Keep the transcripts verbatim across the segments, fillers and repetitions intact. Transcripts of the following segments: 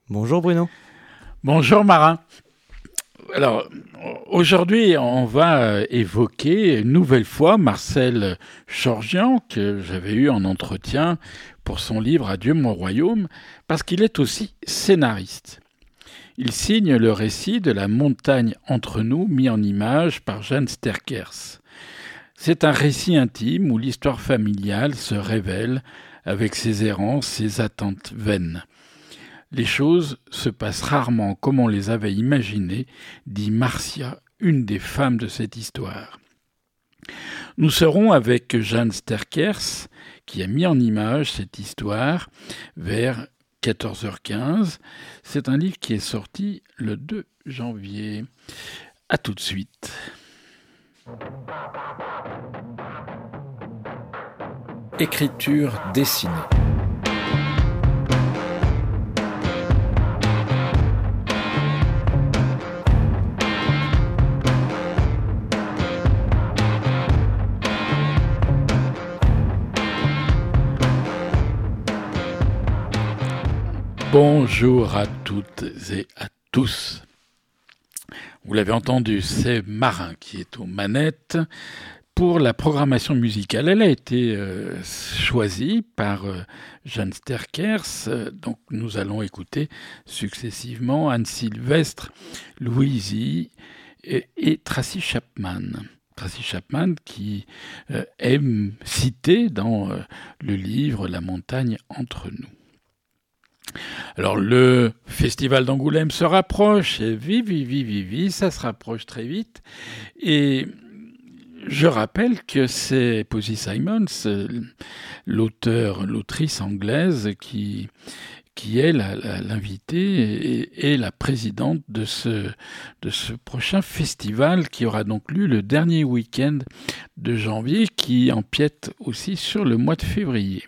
Bonjour Bruno. Bonjour Marin. Alors, aujourd'hui, on va évoquer une nouvelle fois Marcel Chorgian, que j'avais eu en entretien pour son livre « Adieu mon royaume », parce qu'il est aussi scénariste. Il signe le récit de La montagne entre nous, mis en image par Jeanne Sterckers. C'est un récit intime où l'histoire familiale se révèle avec ses errances, ses attentes vaines. Les choses se passent rarement comme on les avait imaginées, dit Marcia, une des femmes de cette histoire. Nous serons avec Jeanne Sterckers, qui a mis en image cette histoire vers quatorze heures quinze. C'est un livre qui est sorti le deux janvier. À tout de suite. Écriture dessinée. Bonjour à toutes et à tous. Vous l'avez entendu, c'est Marin qui est aux manettes pour la programmation musicale. Elle a été euh, choisie par euh, Jeanne Sterckers. Donc nous allons écouter successivement Anne Sylvestre, Louisie et, et Tracy Chapman. Tracy Chapman qui euh, est citée dans euh, le livre La montagne entre nous. Alors le festival d'Angoulême se rapproche, et vi, vi, vi, vi, vi, ça se rapproche très vite. Et je rappelle que c'est Posy Simons, l'auteur, l'autrice anglaise, qui, qui est la, la, l'invitée et, et la présidente de ce, de ce prochain festival qui aura donc lieu le dernier week-end de janvier, qui empiète aussi sur le mois de février.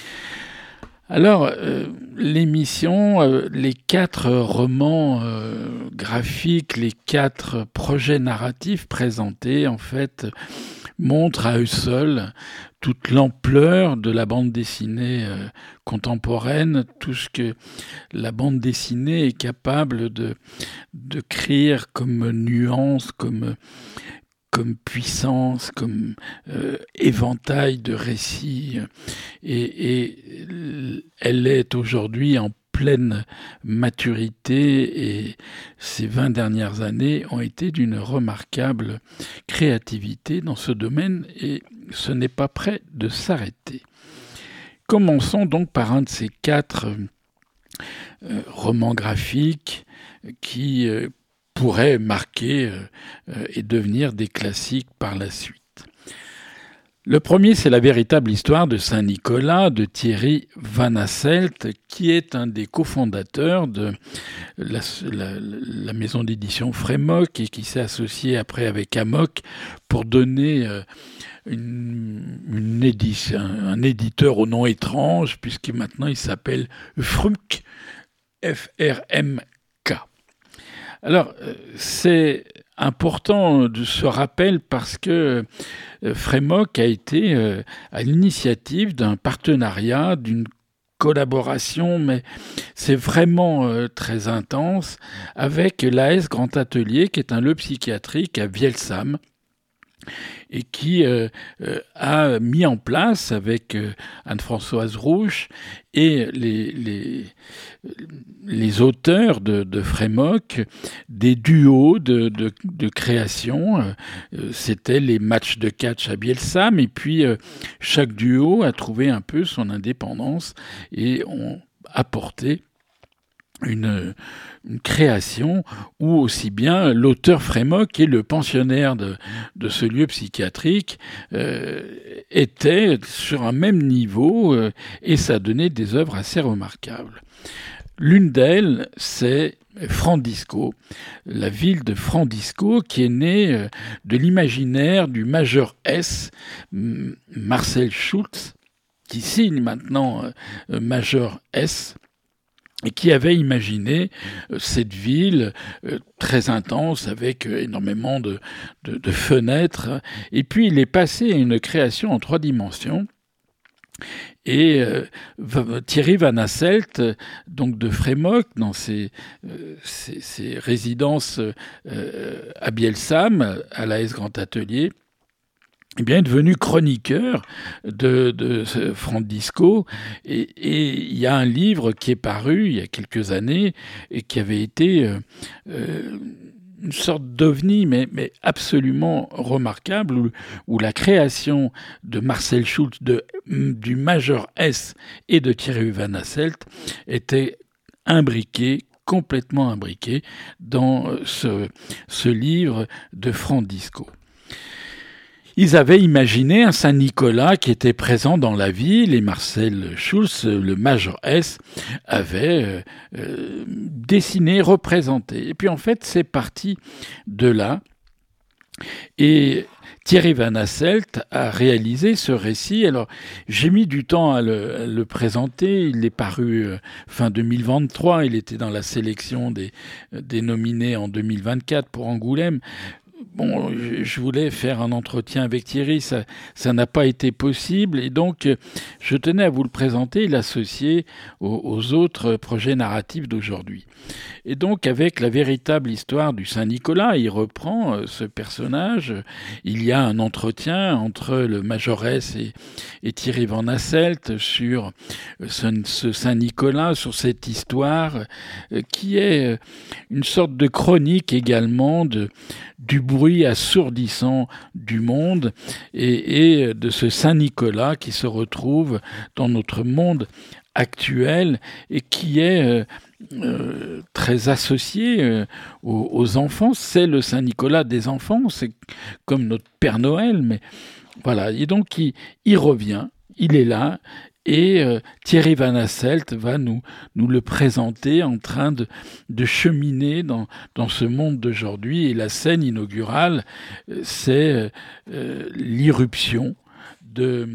Alors, euh, l'émission, euh, les quatre romans euh, graphiques, les quatre projets narratifs présentés, en fait, montrent à eux seuls toute l'ampleur de la bande dessinée euh, contemporaine, tout ce que la bande dessinée est capable de, de créer comme nuance, comme... comme puissance, comme euh, éventail de récits. Et, et elle est aujourd'hui en pleine maturité et ces vingt dernières années ont été d'une remarquable créativité dans ce domaine et ce n'est pas près de s'arrêter. Commençons donc par un de ces quatre euh, romans graphiques qui euh, pourraient marquer euh, et devenir des classiques par la suite. Le premier, c'est la véritable histoire de Saint-Nicolas de Thierry Van Asselt, qui est un des cofondateurs de la, la, la maison d'édition Frémok et qui s'est associé après avec Amok pour donner euh, une, une édition, un, un éditeur au nom étrange, puisque maintenant il s'appelle Frumk, F R M K. Alors, c'est important de ce rappel parce que Frémok a été à l'initiative d'un partenariat, d'une collaboration, mais c'est vraiment très intense, avec l'A S Grand Atelier, qui est un lieu psychiatrique à Vielsam, et qui euh, euh, a mis en place avec euh, Anne-Françoise Rouch et les, les, les auteurs de, de Frémok des duos de, de, de création. Euh, c'était les matchs de catch à Bielsam et puis euh, chaque duo a trouvé un peu son indépendance et ont apporté Une, une création où aussi bien l'auteur Frémok et le pensionnaire de, de ce lieu psychiatrique euh, étaient sur un même niveau euh, et ça donnait des œuvres assez remarquables. L'une d'elles, c'est Frandisco, la ville de Frandisco qui est née de l'imaginaire du major S, Marcel Schulz, qui signe maintenant euh, major S, et qui avait imaginé euh, cette ville euh, très intense avec euh, énormément de, de, de fenêtres. Et puis il est passé à une création en trois dimensions Et euh, Thierry Van Hasselt, donc de Frémoc, dans ses, euh, ses, ses résidences euh, à Bielsam, à l'A S Grand Atelier, eh bien, est devenu chroniqueur de, de Franck Disco. Et, et il y a un livre qui est paru il y a quelques années et qui avait été euh, euh, une sorte d'ovni, mais, mais absolument remarquable, où, où la création de Marcel Schulz, de, du Major S et de Thierry Van Hasselt était imbriquée, complètement imbriquée dans ce, ce livre de Franck Disco. Ils avaient imaginé un Saint-Nicolas qui était présent dans la ville et Marcel Schulz, le Major S, avait euh, euh, dessiné, représenté. Et puis en fait, c'est parti de là. Et Thierry Van Hasselt a réalisé ce récit. Alors, j'ai mis du temps à le, à le présenter. Il est paru euh, fin deux mille vingt-trois. Il était dans la sélection des, des nominés en deux mille vingt-quatre pour Angoulême. Bon, je voulais faire un entretien avec Thierry, ça, ça n'a pas été possible, et donc je tenais à vous le présenter et l'associer aux, aux autres projets narratifs d'aujourd'hui. Et donc, avec la véritable histoire du Saint-Nicolas, il reprend euh, ce personnage. Il y a un entretien entre le Major S et, et Thierry Van Hasselt sur ce, ce Saint-Nicolas, sur cette histoire euh, qui est euh, une sorte de chronique également de, du bruit assourdissant du monde et, et de ce Saint-Nicolas qui se retrouve dans notre monde actuel et qui est euh, euh, très associé euh, aux, aux enfants. C'est le Saint-Nicolas des enfants, c'est comme notre Père Noël, mais voilà. Et donc il, il revient, il est là, et euh, Thierry Van Hasselt va nous, nous le présenter en train de, de cheminer dans, dans ce monde d'aujourd'hui. Et la scène inaugurale, c'est euh, l'irruption de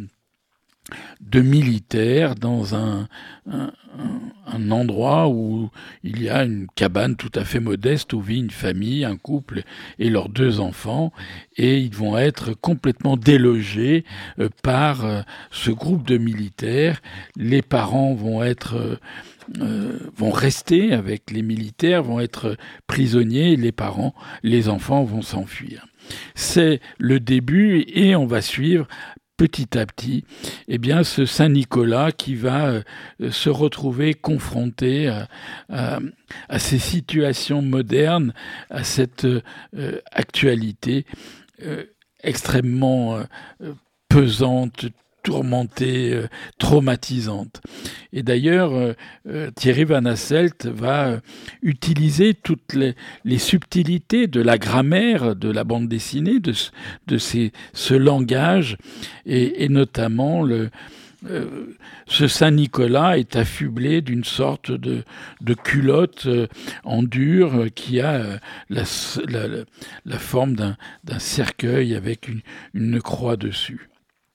de militaires dans un, un, un endroit où il y a une cabane tout à fait modeste où vit une famille, un couple et leurs deux enfants, et ils vont être complètement délogés euh, par euh, ce groupe de militaires. Les parents vont être euh, vont rester avec les militaires, vont être prisonniers, et les parents, les enfants vont s'enfuir. C'est le début et on va suivre petit à petit, eh bien, ce Saint-Nicolas qui va euh, se retrouver confronté à, à, à ces situations modernes, à cette euh, actualité euh, extrêmement euh, pesante, tourmentée, euh, traumatisante. Et d'ailleurs, euh, euh, Thierry Van Hasselt va euh, utiliser toutes les, les subtilités de la grammaire de la bande dessinée, de, de ces, ce langage, et, et notamment le, euh, ce Saint-Nicolas est affublé d'une sorte de, de culotte euh, en dur euh, qui a euh, la, la, la forme d'un, d'un cercueil avec une, une croix dessus.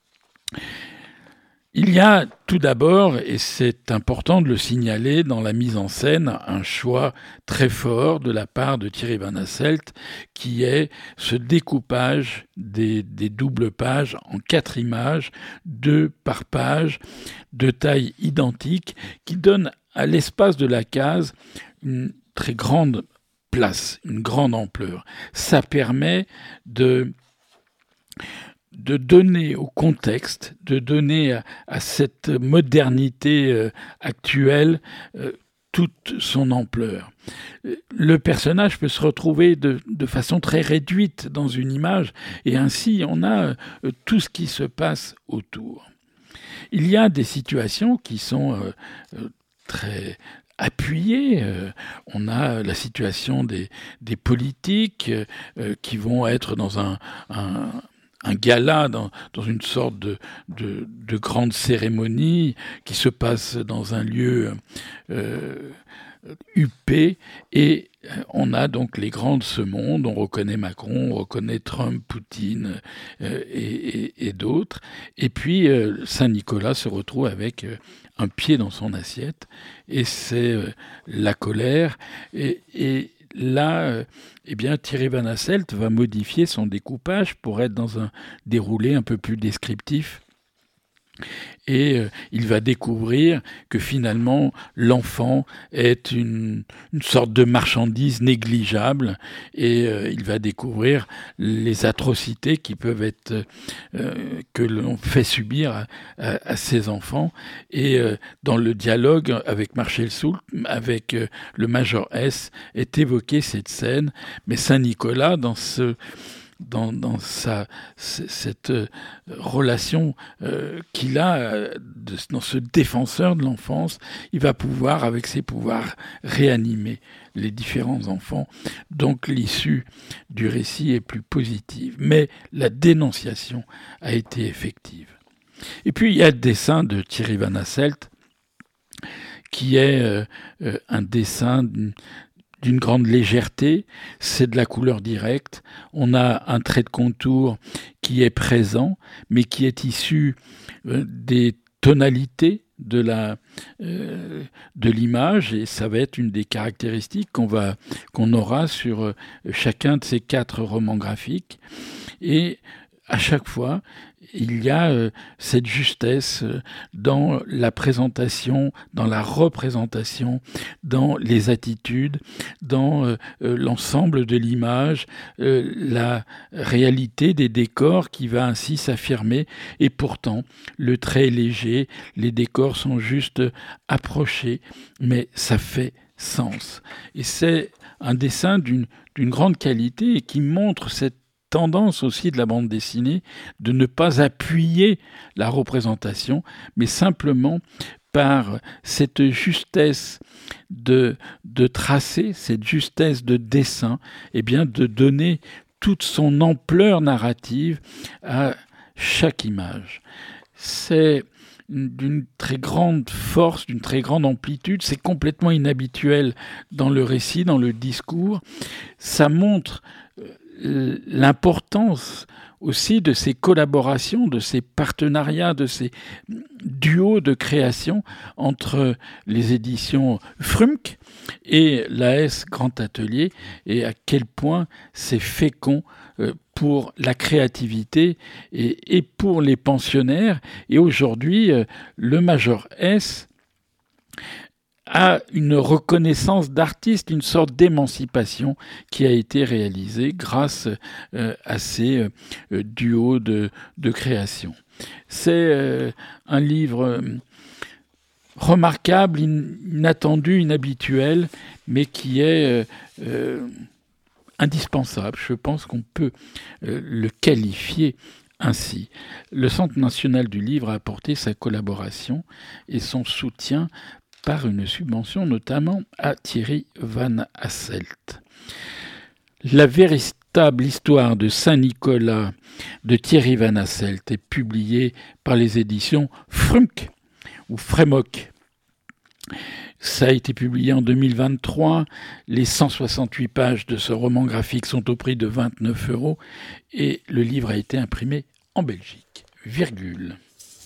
Il y a tout d'abord, et c'est important de le signaler dans la mise en scène, un choix très fort de la part de Thierry Van Hasselt, qui est ce découpage des, des doubles pages en quatre images, deux par page, de taille identique, qui donne à l'espace de la case une très grande place, une grande ampleur. Ça permet de... de donner au contexte, de donner à, à cette modernité euh, actuelle euh, toute son ampleur. Le personnage peut se retrouver de, de façon très réduite dans une image, et ainsi on a euh, tout ce qui se passe autour. Il y a des situations qui sont euh, euh, très appuyées. Euh, on a la situation des, des politiques euh, qui vont être dans un... un un gala dans, dans une sorte de, de, de grande cérémonie qui se passe dans un lieu euh, huppé, et on a donc les grands de ce monde, on reconnaît Macron, on reconnaît Trump, Poutine euh, et, et, et d'autres, et puis euh, Saint-Nicolas se retrouve avec euh, un pied dans son assiette, et c'est euh, la colère, et, et là, euh, eh bien, Thierry Van Hasselt va modifier son découpage pour être dans un déroulé un peu plus descriptif. Et euh, il va découvrir que finalement l'enfant est une, une sorte de marchandise négligeable, et euh, il va découvrir les atrocités qui peuvent être euh, que l'on fait subir à, à, à ces enfants. Et euh, dans le dialogue avec Marcel Soult, avec euh, le Major S, est évoquée cette scène, mais Saint-Nicolas dans ce Dans, dans sa, cette euh, relation euh, qu'il a euh, de, dans ce défenseur de l'enfance, il va pouvoir, avec ses pouvoirs, réanimer les différents enfants. Donc l'issue du récit est plus positive. Mais la dénonciation a été effective. Et puis il y a le dessin de Thierry Van Hasselt, qui est euh, euh, un dessin d'une d'une grande légèreté, c'est de la couleur directe, on a un trait de contour qui est présent, mais qui est issu euh, des tonalités de la euh, de l'image, et ça va être une des caractéristiques qu'on va qu'on aura sur euh, chacun de ces quatre romans graphiques. Et à chaque fois, il y a euh, cette justesse euh, dans la présentation, dans la représentation, dans les attitudes, dans euh, euh, l'ensemble de l'image, euh, la réalité des décors qui va ainsi s'affirmer. Et pourtant, le trait est léger, les décors sont juste approchés, mais ça fait sens. Et c'est un dessin d'une, d'une grande qualité et qui montre cette tendance aussi de la bande dessinée de ne pas appuyer la représentation, mais simplement par cette justesse de, de tracé, cette justesse de dessin, eh bien de donner toute son ampleur narrative à chaque image. C'est d'une très grande force, d'une très grande amplitude, c'est complètement inhabituel dans le récit, dans le discours. Ça montre l'importance aussi de ces collaborations, de ces partenariats, de ces duos de création entre les éditions Frumk et l'A S Grand Atelier, et à quel point c'est fécond pour la créativité et, et pour les pensionnaires. Et aujourd'hui, le Major S a une reconnaissance d'artiste, une sorte d'émancipation qui a été réalisée grâce euh, à ces euh, duos de, de création. C'est euh, un livre euh, remarquable, inattendu, inhabituel, mais qui est euh, euh, indispensable. Je pense qu'on peut euh, le qualifier ainsi. Le Centre national du livre a apporté sa collaboration et son soutien par une subvention notamment à Thierry Van Hasselt. La véritable histoire de Saint-Nicolas de Thierry Van Hasselt est publiée par les éditions Frumk ou Frémoc. Ça a été publié en deux mille vingt-trois. Les cent soixante-huit pages de ce roman graphique sont au prix de vingt-neuf euros et le livre a été imprimé en Belgique. Virgule.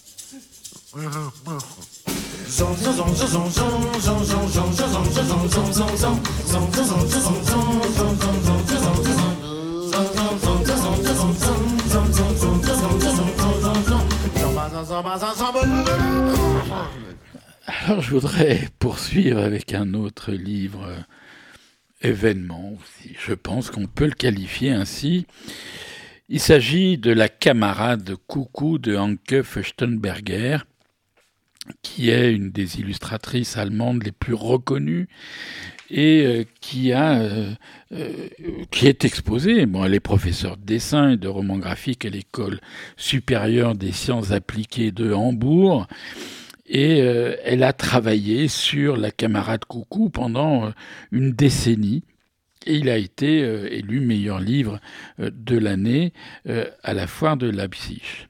Alors je voudrais poursuivre avec un autre livre euh, événement aussi. Je pense qu'on peut le qualifier ainsi. Il s'agit de La camarade Coucou de Anke Feuchtenberger, qui est une des illustratrices allemandes les plus reconnues et euh, qui a euh, euh, qui est exposée. Bon, elle est professeure de dessin et de roman graphique à l'École supérieure des sciences appliquées de Hambourg. Et euh, elle a travaillé sur La camarade Coucou pendant euh, une décennie. Et il a été euh, élu meilleur livre euh, de l'année euh, à la foire de Leipzig.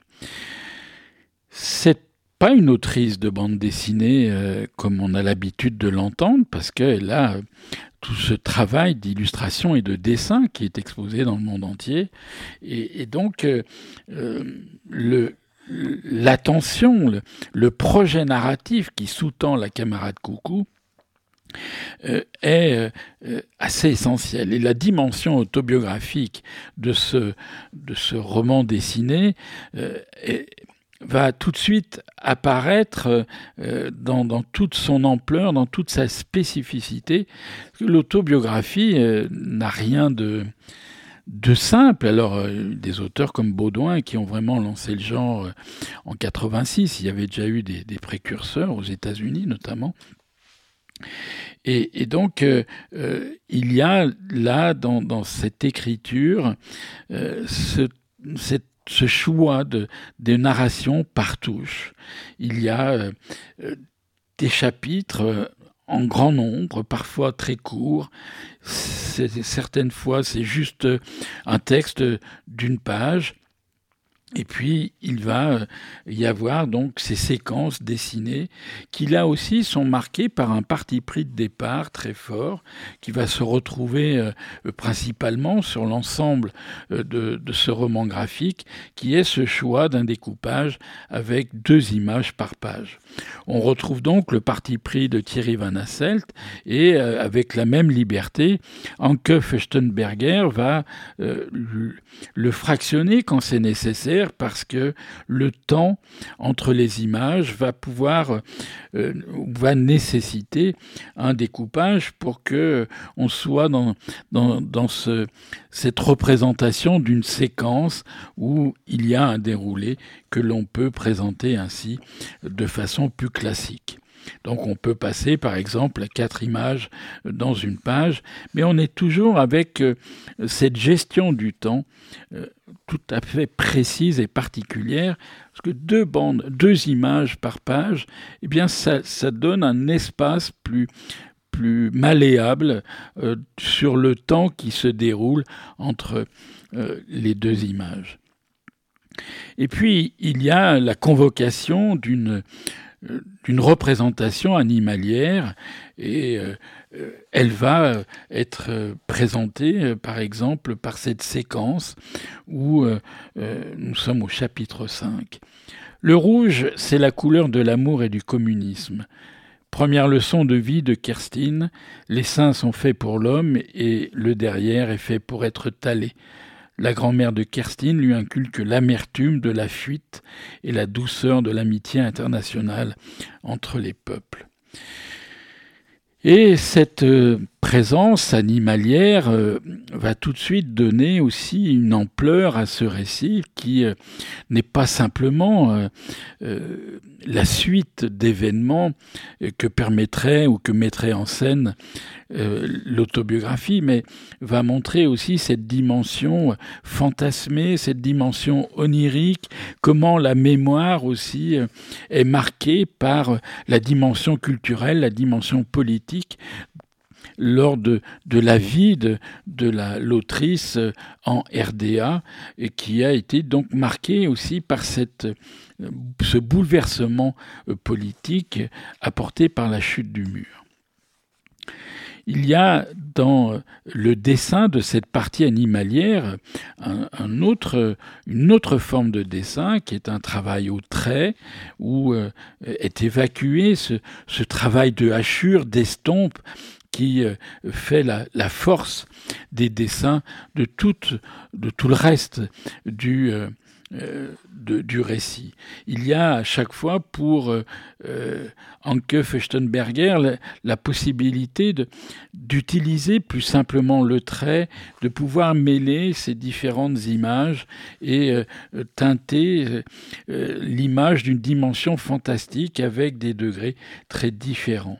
C'est pas une autrice de bande dessinée euh, comme on a l'habitude de l'entendre, parce qu'elle a euh, tout ce travail d'illustration et de dessin qui est exposé dans le monde entier. Et, et donc, euh, euh, le l'attention, le, le projet narratif qui sous-tend La camarade Coucou euh, est euh, assez essentiel. Et la dimension autobiographique de ce, de ce roman dessiné euh, est, va tout de suite apparaître euh, dans, dans toute son ampleur, dans toute sa spécificité. L'autobiographie euh, n'a rien de, de simple. Alors, euh, des auteurs comme Baudouin qui ont vraiment lancé le genre euh, en quatre-vingt-six, il y avait déjà eu des, des précurseurs aux États-Unis notamment. Et, et donc, euh, euh, il y a là, dans, dans cette écriture, euh, ce, cette ce choix de, de narration par touche. Il y a euh, des chapitres euh, en grand nombre, parfois très courts. C'est, certaines fois, c'est juste un texte d'une page. Et puis, il va y avoir donc ces séquences dessinées qui, là aussi, sont marquées par un parti pris de départ très fort, qui va se retrouver euh, principalement sur l'ensemble euh, de, de ce roman graphique, qui est ce choix d'un découpage avec deux images par page. On retrouve donc le parti pris de Thierry Van Hasselt, et euh, avec la même liberté, Anke Feuchtenberger va euh, le fractionner quand c'est nécessaire, parce que le temps entre les images va pouvoir, euh, va nécessiter un découpage pour que on soit dans, dans, dans ce, cette représentation d'une séquence où il y a un déroulé que l'on peut présenter ainsi de façon plus classique. Donc on peut passer par exemple à quatre images dans une page, mais on est toujours avec euh, cette gestion du temps euh, tout à fait précise et particulière, parce que deux bandes, deux images par page, eh bien ça, ça donne un espace plus plus malléable euh, sur le temps qui se déroule entre euh, les deux images. Et puis il y a la convocation d'une d'une représentation animalière, et euh, elle va être présentée euh, par exemple par cette séquence où euh, euh, nous sommes au chapitre cinq. Le rouge, c'est la couleur de l'amour et du communisme. Première leçon de vie de Kerstin, les seins sont faits pour l'homme et le derrière est fait pour être talé. La grand-mère de Kerstin lui inculque l'amertume de la fuite et la douceur de l'amitié internationale entre les peuples. Et cette présence animalière euh, va tout de suite donner aussi une ampleur à ce récit qui euh, n'est pas simplement euh, euh, la suite d'événements que permettrait ou que mettrait en scène euh, l'autobiographie, mais va montrer aussi cette dimension fantasmée, cette dimension onirique, comment la mémoire aussi euh, est marquée par la dimension culturelle, la dimension politique lors de, de la vie de, de la, l'autrice en R D A, et qui a été donc marquée aussi par cette, ce bouleversement politique apporté par la chute du mur. Il y a dans le dessin de cette partie animalière un, un autre, une autre forme de dessin qui est un travail au trait, où euh, est évacué ce, ce travail de hachure, d'estompe, qui euh, fait la, la force des dessins de tout, de tout le reste du, euh, de, du récit. Il y a à chaque fois pour euh, Anke Feuchtenberger la, la possibilité de, d'utiliser plus simplement le trait, de pouvoir mêler ces différentes images et euh, teinter euh, l'image d'une dimension fantastique avec des degrés très différents.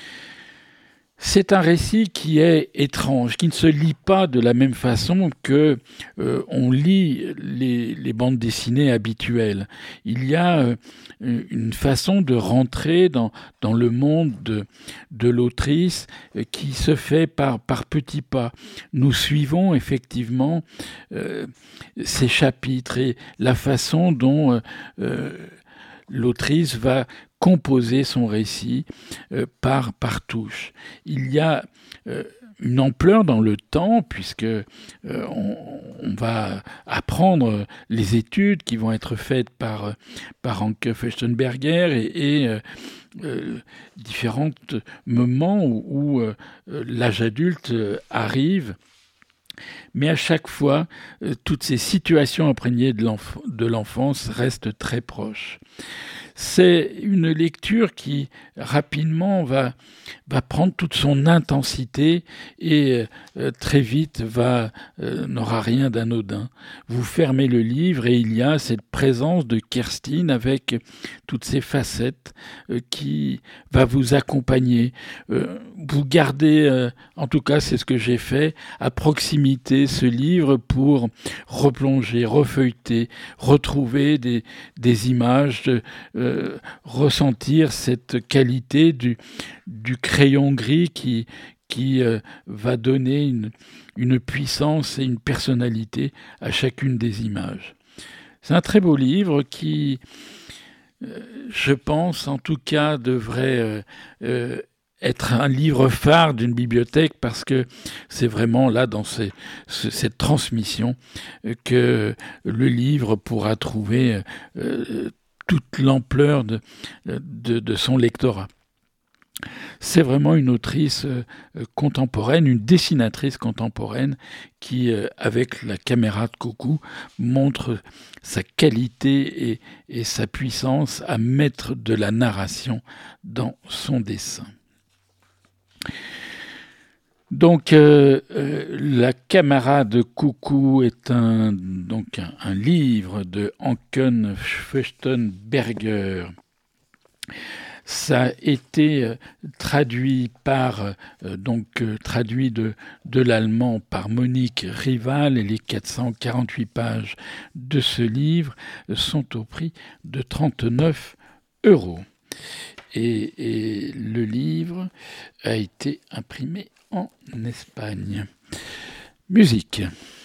C'est un récit qui est étrange, qui ne se lit pas de la même façon que euh, on lit les, les bandes dessinées habituelles. Il y a euh, une façon de rentrer dans, dans le monde de, de l'autrice euh, qui se fait par, par petits pas. Nous suivons effectivement euh, ces chapitres et la façon dont euh, euh, l'autrice va composer son récit euh, par, par touche. Il y a euh, une ampleur dans le temps, puisque euh, on, on va apprendre les études qui vont être faites par, par Anke Feuchtenberger et, et euh, euh, différents moments où, où euh, l'âge adulte arrive. Mais à chaque fois, euh, toutes ces situations imprégnées de, l'enf- de l'enfance restent très proches. C'est une lecture qui, rapidement, va, va prendre toute son intensité et euh, très vite va, euh, n'aura rien d'anodin. Vous fermez le livre et il y a cette présence de Kerstin avec toutes ses facettes euh, qui va vous accompagner. Euh, vous gardez, euh, en tout cas c'est ce que j'ai fait, à proximité ce livre pour replonger, refeuilleter, retrouver des, des images, de, euh, ressentir cette qualité du, du crayon gris qui, qui euh, va donner une, une puissance et une personnalité à chacune des images. C'est un très beau livre qui, euh, je pense en tout cas, devrait euh, euh, être un livre phare d'une bibliothèque parce que c'est vraiment là dans ces, ce, cette transmission que le livre pourra trouver euh, toute l'ampleur de, de, de son lectorat. C'est vraiment une autrice euh, contemporaine, une dessinatrice contemporaine qui, euh, avec la caméra de coucou, montre sa qualité et, et sa puissance à mettre de la narration dans son dessin. Donc, euh, euh, La camarade coucou est un, donc un, un livre de Anken Feuchtenberger. Ça a été euh, traduit par euh, donc euh, traduit de de l'allemand par Monique Rival et les quatre cent quarante-huit pages de ce livre sont au prix de trente-neuf euros. Et, et le livre a été imprimé en Espagne. Musique.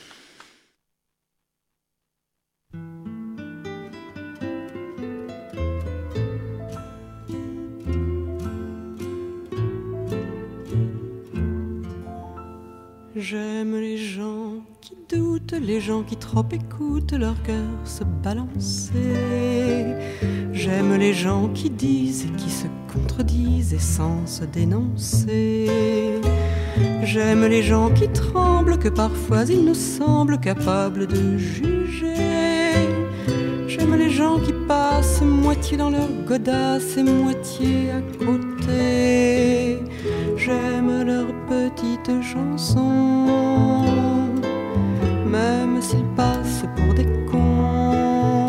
J'aime les gens qui doutent, les gens qui trop écoutent leur cœur se balancer. J'aime les gens qui disent et qui se contredisent et sans se dénoncer. J'aime les gens qui tremblent, que parfois ils nous semblent capables de juger. J'aime les gens qui passent moitié dans leur godasse et moitié à côté. J'aime leurs petites chansons, même s'ils passent pour des cons.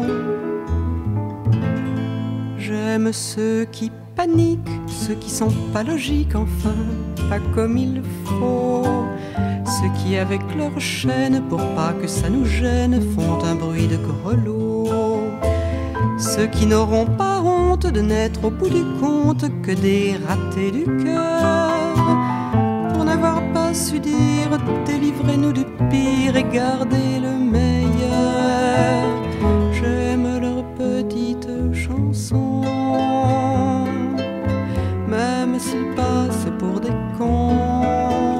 J'aime ceux qui paniquent, ceux qui sont pas logiques, enfin, pas comme il faut. Ceux qui avec leur chaîne, pour pas que ça nous gêne, font un bruit de grelot. Ceux qui n'auront pas honte de n'être au bout du compte que des ratés du cœur, pour n'avoir pas su dire délivrez-nous du pire et gardez le meilleur. J'aime leurs petites chansons, même s'ils passent pour des cons.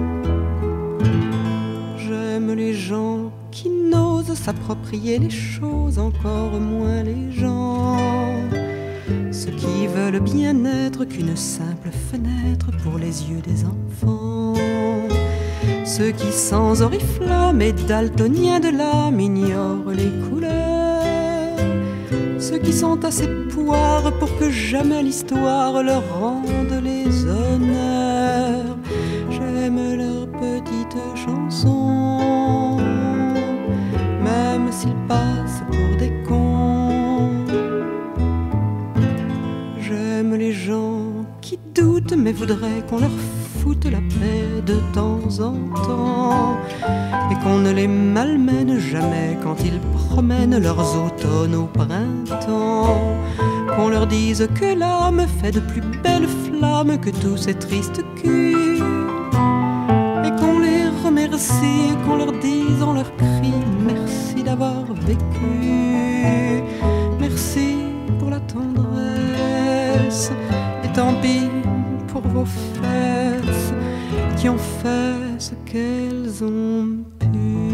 J'aime les gens qui n'osent s'approprier les choses, encore moins les gens. Ceux qui veulent bien être qu'une simple fenêtre pour les yeux des enfants. Ceux qui sans oriflamme et daltoniens de l'âme ignorent les couleurs. Ceux qui sont assez poires pour que jamais l'histoire leur rende les honneurs. J'aime leurs petites chansons, même s'ils passent pour des cons. J'aime les gens qui doutent mais voudraient qu'on leur foute la paix de temps en temps, et qu'on ne les malmène jamais quand ils promènent leurs automnes au printemps. Qu'on leur dise que l'âme fait de plus belles flammes que tous ces tristes culs, et qu'on les remercie, qu'on leur dise en leur cri merci d'avoir vécu, merci pour la tendresse, et tant pis pour vos fesses qui ont fait ce qu'elles ont pu.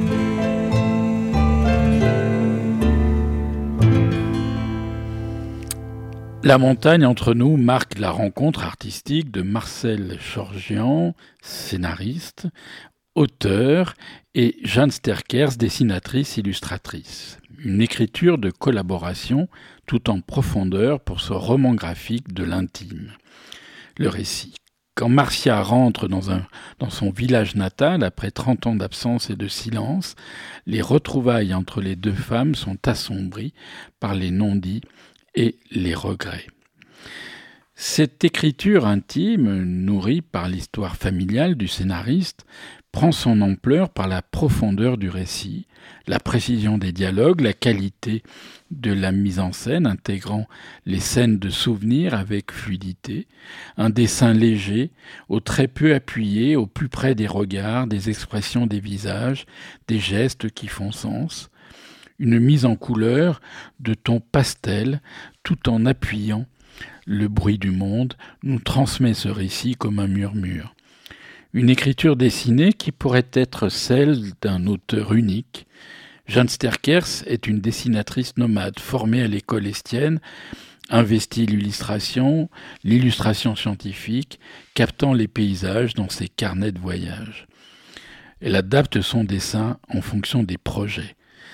La montagne entre nous marque la rencontre artistique de Marcel Chorgian, scénariste, auteur, et Jeanne Sterckers, dessinatrice, illustratrice. Une écriture de collaboration tout en profondeur pour ce roman graphique de l'intime. Le récit. Quand Marcia rentre dans, un, dans son village natal, après trente ans d'absence et de silence, les retrouvailles entre les deux femmes sont assombries par les non-dits et les regrets. Cette écriture intime, nourrie par l'histoire familiale du scénariste, prend son ampleur par la profondeur du récit, la précision des dialogues, la qualité de la mise en scène intégrant les scènes de souvenirs avec fluidité, un dessin léger, aux traits peu appuyés, au plus près des regards, des expressions des visages, des gestes qui font sens, une mise en couleur de tons pastel tout en appuyant le bruit du monde, nous transmet ce récit comme un murmure. Une écriture dessinée qui pourrait être celle d'un auteur unique. Jeanne Sterckers est une dessinatrice nomade formée à l'école Estienne, investie l'illustration, l'illustration scientifique, captant les paysages dans ses carnets de voyage. Elle adapte son dessin en fonction des projets.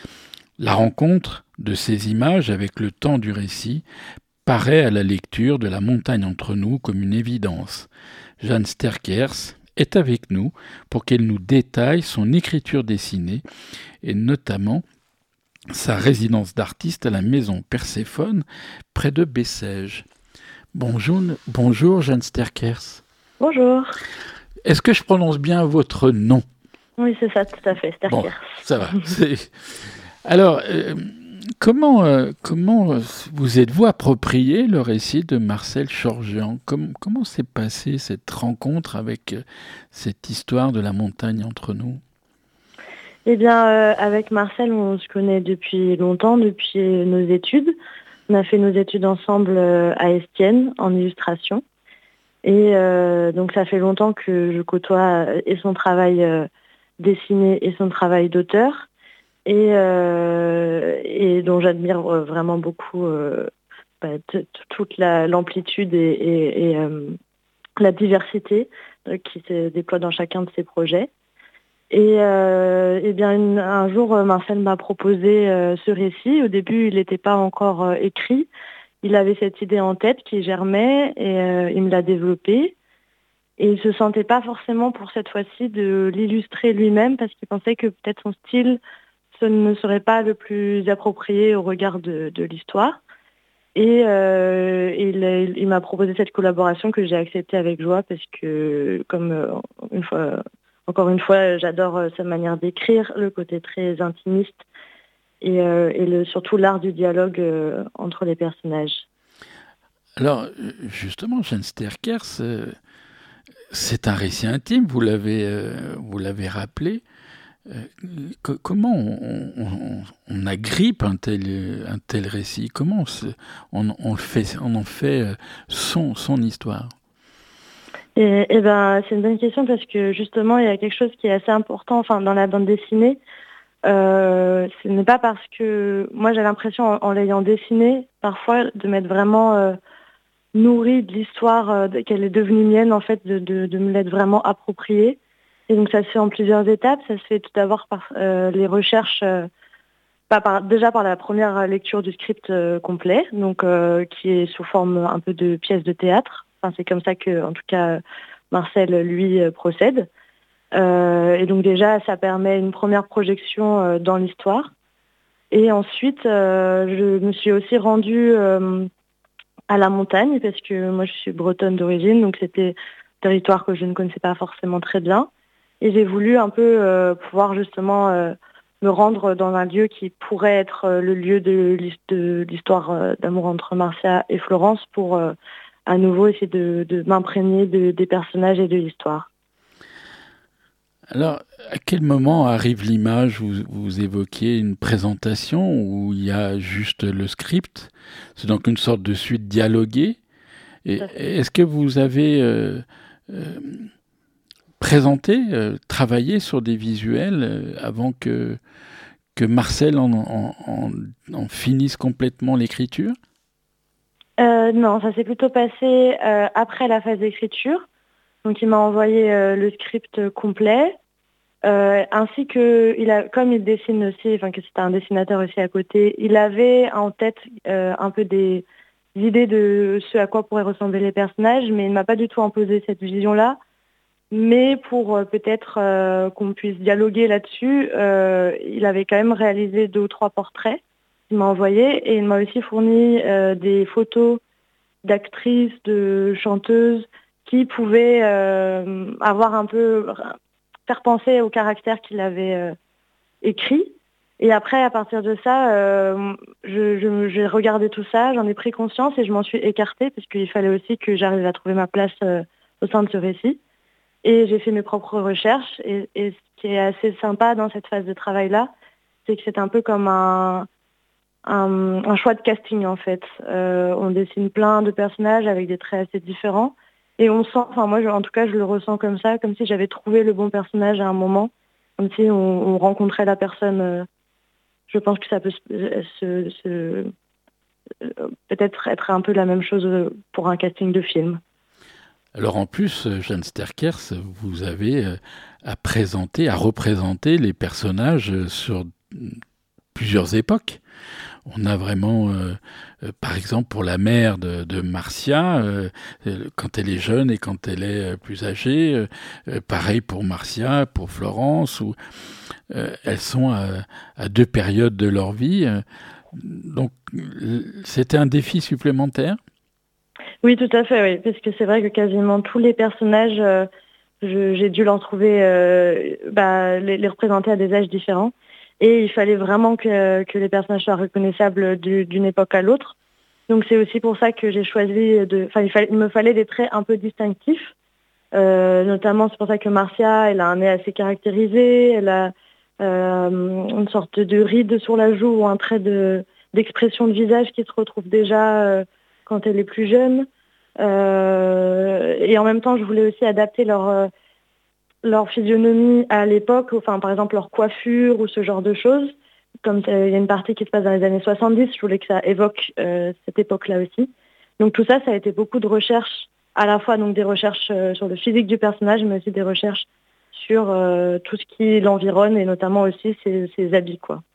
La rencontre de ces images avec le temps du récit paraît à la lecture de La montagne entre nous comme une évidence. Jeanne Sterckers est avec nous pour qu'elle nous détaille son écriture dessinée et notamment sa résidence d'artiste à la maison Perséphone près de Bessèges. Bonjour, bonjour Jeanne Sterckers. Bonjour. Est-ce que je prononce bien votre nom ? Oui, c'est ça, tout à fait, Sterckers. Bon, ça va. C'est... Alors, euh, comment, euh, comment vous êtes-vous approprié le récit de Marcel Chorgean ? Comment, comment s'est passée cette rencontre avec euh, cette histoire de la montagne entre nous ? Eh bien, euh, avec Marcel, on se connaît depuis longtemps, depuis nos études. On a fait nos études ensemble euh, à Estienne, en illustration. Et euh, donc, ça fait longtemps que je côtoie euh, et son travail euh, dessiné et son travail d'auteur. Et, euh, et dont j'admire vraiment beaucoup euh, bah, t- t- toute la, l'amplitude et, et, et euh, la diversité euh, qui se déploie dans chacun de ses projets. Et, euh, et bien une, un jour, Marcel m'a proposé euh, ce récit. Au début, il n'était pas encore euh, écrit. Il avait cette idée en tête qui germait et euh, il me l'a développée. Et il ne se sentait pas forcément pour cette fois-ci de l'illustrer lui-même parce qu'il pensait que peut-être son style ce ne serait pas le plus approprié au regard de, de l'histoire. Et euh, il, il m'a proposé cette collaboration que j'ai acceptée avec joie parce que, comme euh, une fois, encore une fois, j'adore sa manière d'écrire, le côté très intimiste et, euh, et le, surtout l'art du dialogue euh, entre les personnages. Alors, justement, Jeanne Sterckers, euh, c'est un récit intime, vous l'avez, euh, vous l'avez rappelé. Euh, que, comment on, on, on agrippe un tel, un tel récit ? Comment on, on, le fait, on en fait son, son histoire ? Et, et ben, c'est une bonne question parce que justement, il y a quelque chose qui est assez important enfin, dans la bande dessinée. Euh, ce n'est pas parce que moi j'ai l'impression en, en l'ayant dessinée parfois de m'être vraiment euh, nourrie de l'histoire euh, de, qu'elle est devenue mienne en fait, de, de, de me l'être vraiment appropriée. Et donc ça se fait en plusieurs étapes. Ça se fait tout d'abord par euh, les recherches, euh, pas par, déjà par la première lecture du script euh, complet, donc euh, qui est sous forme un peu de pièce de théâtre. Enfin, c'est comme ça que, en tout cas, Marcel lui euh, procède. Euh, et donc déjà, ça permet une première projection euh, dans l'histoire. Et ensuite, euh, je me suis aussi rendue euh, à la montagne parce que moi, je suis bretonne d'origine, donc c'était un territoire que je ne connaissais pas forcément très bien. Et j'ai voulu un peu euh, pouvoir justement euh, me rendre dans un lieu qui pourrait être euh, le lieu de, de l'histoire euh, d'amour entre Marcia et Florence pour euh, à nouveau essayer de, de m'imprégner de, des personnages et de l'histoire. Alors, à quel moment arrive l'image ? Vous, vous évoquiez une présentation où il y a juste le script. C'est donc une sorte de suite dialoguée. Et est-ce que vous avez... Euh, euh, présenter, euh, travailler sur des visuels euh, avant que, que Marcel en, en, en, en finisse complètement l'écriture ? euh, Non, ça s'est plutôt passé euh, après la phase d'écriture. Donc il m'a envoyé euh, le script complet. Euh, ainsi que, il a, comme il dessine aussi, enfin que c'était un dessinateur aussi à côté, il avait en tête euh, un peu des idées de ce à quoi pourraient ressembler les personnages, mais il ne m'a pas du tout imposé cette vision-là. Mais pour euh, peut-être euh, qu'on puisse dialoguer là-dessus, euh, il avait quand même réalisé deux ou trois portraits qu'il m'a envoyés et il m'a aussi fourni euh, des photos d'actrices, de chanteuses qui pouvaient euh, avoir un peu faire penser au caractère qu'il avait euh, écrit. Et après, à partir de ça, euh, je, je, j'ai regardé tout ça, j'en ai pris conscience et je m'en suis écartée parce qu'il fallait aussi que j'arrive à trouver ma place euh, au sein de ce récit. Et j'ai fait mes propres recherches. Et, et ce qui est assez sympa dans cette phase de travail-là, c'est que c'est un peu comme un, un, un choix de casting en fait. Euh, on dessine plein de personnages avec des traits assez différents. Et on sent, enfin moi je, en tout cas je le ressens comme ça, comme si j'avais trouvé le bon personnage à un moment, comme si on, on rencontrait la personne. Euh, je pense que ça peut se, se, se, euh, peut-être être un peu la même chose pour un casting de film. Alors en plus, Jeanne Sterckers, vous avez à présenter, à représenter les personnages sur plusieurs époques. On a vraiment, euh, euh, par exemple, pour la mère de, de Marcia, euh, quand elle est jeune et quand elle est plus âgée, euh, pareil pour Marcia, pour Florence, où euh, elles sont à, à deux périodes de leur vie. Donc, c'était un défi supplémentaire. Oui, tout à fait, oui, parce que c'est vrai que quasiment tous les personnages, euh, je, j'ai dû leur trouver, euh, bah, les, les représenter à des âges différents. Et il fallait vraiment que, que les personnages soient reconnaissables du, d'une époque à l'autre. Donc c'est aussi pour ça que j'ai choisi de... Enfin, il, fallait, il me fallait des traits un peu distinctifs. Euh, notamment, c'est pour ça que Marcia, elle a un nez assez caractérisé. Elle a euh, une sorte de ride sur la joue ou un trait de, d'expression de visage qui se retrouve déjà euh, quand elle est plus jeune. Euh, et en même temps, je voulais aussi adapter leur... Euh, leur physionomie à l'époque, enfin par exemple leur coiffure ou ce genre de choses. Comme il y a une partie qui se passe dans les années soixante-dix, je voulais que ça évoque euh, cette époque-là aussi. Donc tout ça, ça a été beaucoup de recherches, à la fois donc des recherches euh, sur le physique du personnage, mais aussi des recherches sur euh, tout ce qui l'environne et notamment aussi ses, ses habits, quoi.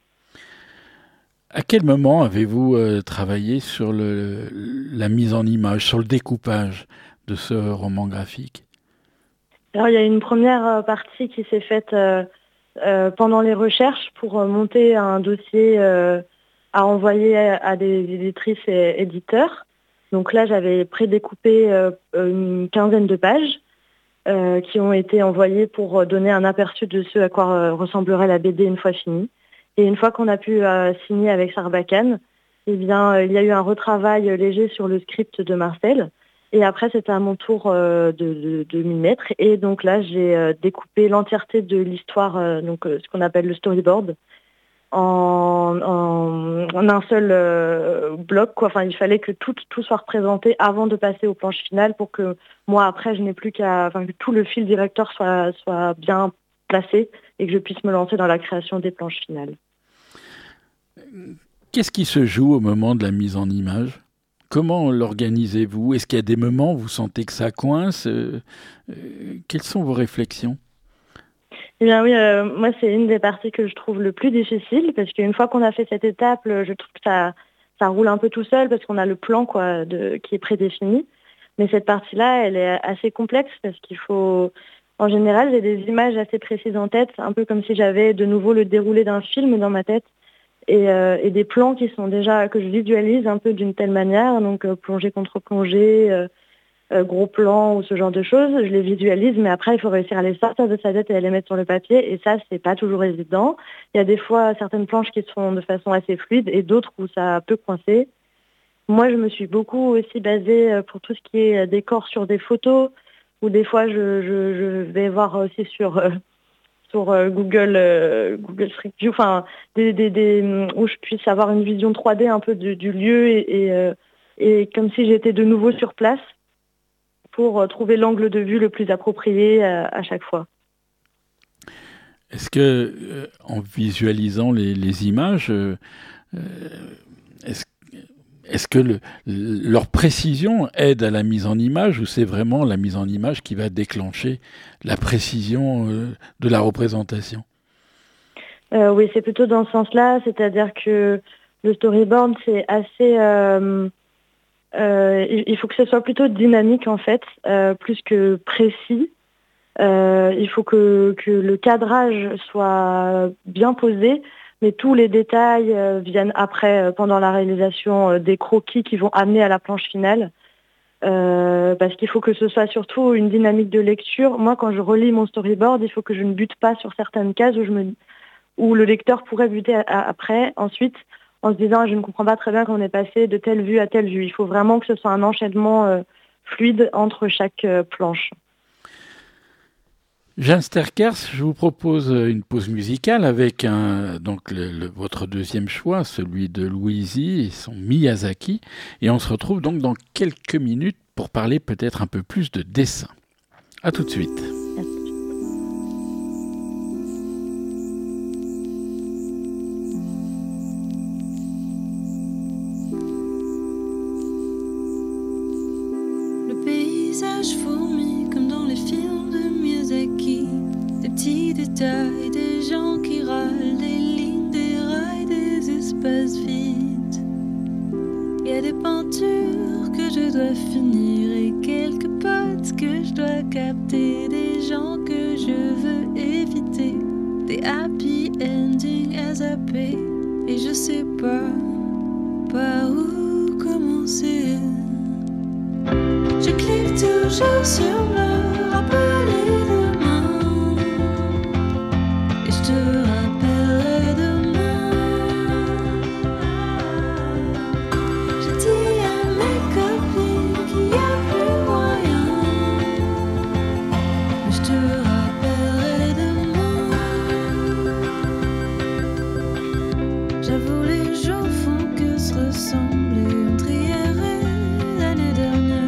À quel moment avez-vous euh, travaillé sur le, la mise en image, sur le découpage de ce roman graphique ? Alors il y a une première partie qui s'est faite euh, euh, pendant les recherches pour euh, monter un dossier euh, à envoyer à, à des éditrices et éditeurs. Donc là j'avais prédécoupé euh, une quinzaine de pages euh, qui ont été envoyées pour donner un aperçu de ce à quoi euh, ressemblerait la B D une fois finie. Et une fois qu'on a pu euh, signer avec Sarbacane, eh bien euh, il y a eu un retravail léger sur le script de Marcel. Et après, c'était à mon tour euh, de, de, de m'y mettre. Et donc là, j'ai euh, découpé l'entièreté de l'histoire, euh, donc euh, ce qu'on appelle le storyboard, en, en, en un seul euh, bloc, quoi. Enfin, il fallait que tout, tout soit représenté avant de passer aux planches finales pour que moi, après, je n'ai plus qu'à, enfin, que tout le fil directeur soit, soit bien placé et que je puisse me lancer dans la création des planches finales. Qu'est-ce qui se joue au moment de la mise en image ? Comment l'organisez-vous ? Est-ce qu'il y a des moments où vous sentez que ça coince ? euh, euh, Quelles sont vos réflexions ? Eh bien oui, euh, moi c'est une des parties que je trouve le plus difficile parce qu'une fois qu'on a fait cette étape, je trouve que ça, ça roule un peu tout seul parce qu'on a le plan quoi, de, qui est prédéfini. Mais cette partie-là, elle est assez complexe parce qu'il faut... En général, j'ai des images assez précises en tête, un peu comme si j'avais de nouveau le déroulé d'un film dans ma tête. Et, euh, et des plans qui sont déjà que je visualise un peu d'une telle manière, donc euh, plongée contre plongée, euh, euh, gros plan ou ce genre de choses, je les visualise, mais après il faut réussir à les sortir de sa tête et à les mettre sur le papier, et ça c'est pas toujours évident. Il y a des fois certaines planches qui se font de façon assez fluide et d'autres où ça peut coincer. Moi je me suis beaucoup aussi basée pour tout ce qui est décor sur des photos, ou des fois je, je, je vais voir aussi sur euh, sur euh, Google, euh, Google Street View, enfin, des, des, des, où je puisse avoir une vision trois D un peu du, du lieu et, et, euh, et comme si j'étais de nouveau sur place pour euh, trouver l'angle de vue le plus approprié euh, à chaque fois. Est-ce que, euh, en visualisant les, les images, euh, est-ce, est-ce que le, leur précision aide à la mise en image ou c'est vraiment la mise en image qui va déclencher la précision euh, de la représentation ? euh, Oui, c'est plutôt dans ce sens-là, c'est-à-dire que le storyboard, c'est assez... Euh, euh, il faut que ce soit plutôt dynamique, en fait, euh, plus que précis. Euh, il faut que, que le cadrage soit bien posé, mais tous les détails euh, viennent après, euh, pendant la réalisation, euh, des croquis qui vont amener à la planche finale. Euh, parce qu'il faut que ce soit surtout une dynamique de lecture. Moi, quand je relis mon storyboard, il faut que je ne bute pas sur certaines cases où, je me, où le lecteur pourrait buter à, à, après, ensuite, en se disant « je ne comprends pas très bien qu'on est passé de telle vue à telle vue ». Il faut vraiment que ce soit un enchaînement euh, fluide entre chaque euh, planche. Jeanne Sterckers, je vous propose une pause musicale avec un, donc le, le, votre deuxième choix, celui de Louisie et son Miyazaki. Et on se retrouve donc dans quelques minutes pour parler peut-être un peu plus de dessin. À tout de suite. Le paysage fourmille comme dans les films de Miyazaki, des petits détails, des gens qui râlent, des lignes, des rails, des espaces vides. Il y a des peintures que je dois finir et quelques potes que je dois capter, des gens que je veux éviter, des happy endings à zapper. Et je sais pas par où commencer. Je clique toujours sur le rappeler demain et je te rappellerai demain. Je dis à mes copines qu'il n'y a plus moyen, mais je te rappellerai demain. J'avoue les jours font que se ressembler entre hier et l'année dernière.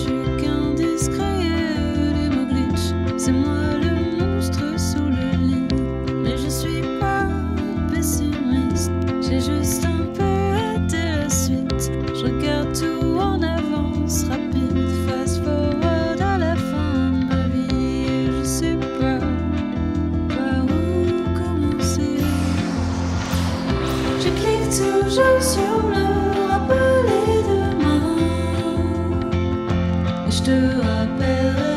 C'est moi le monstre sous le lit, mais je suis pas pessimiste, j'ai juste un peu hâté la suite. Je regarde tout en avance, rapide, fast forward à la fin de ma vie. Et je sais pas par où commencer. Je clique toujours sur le rappeler demain et je te rappellerai.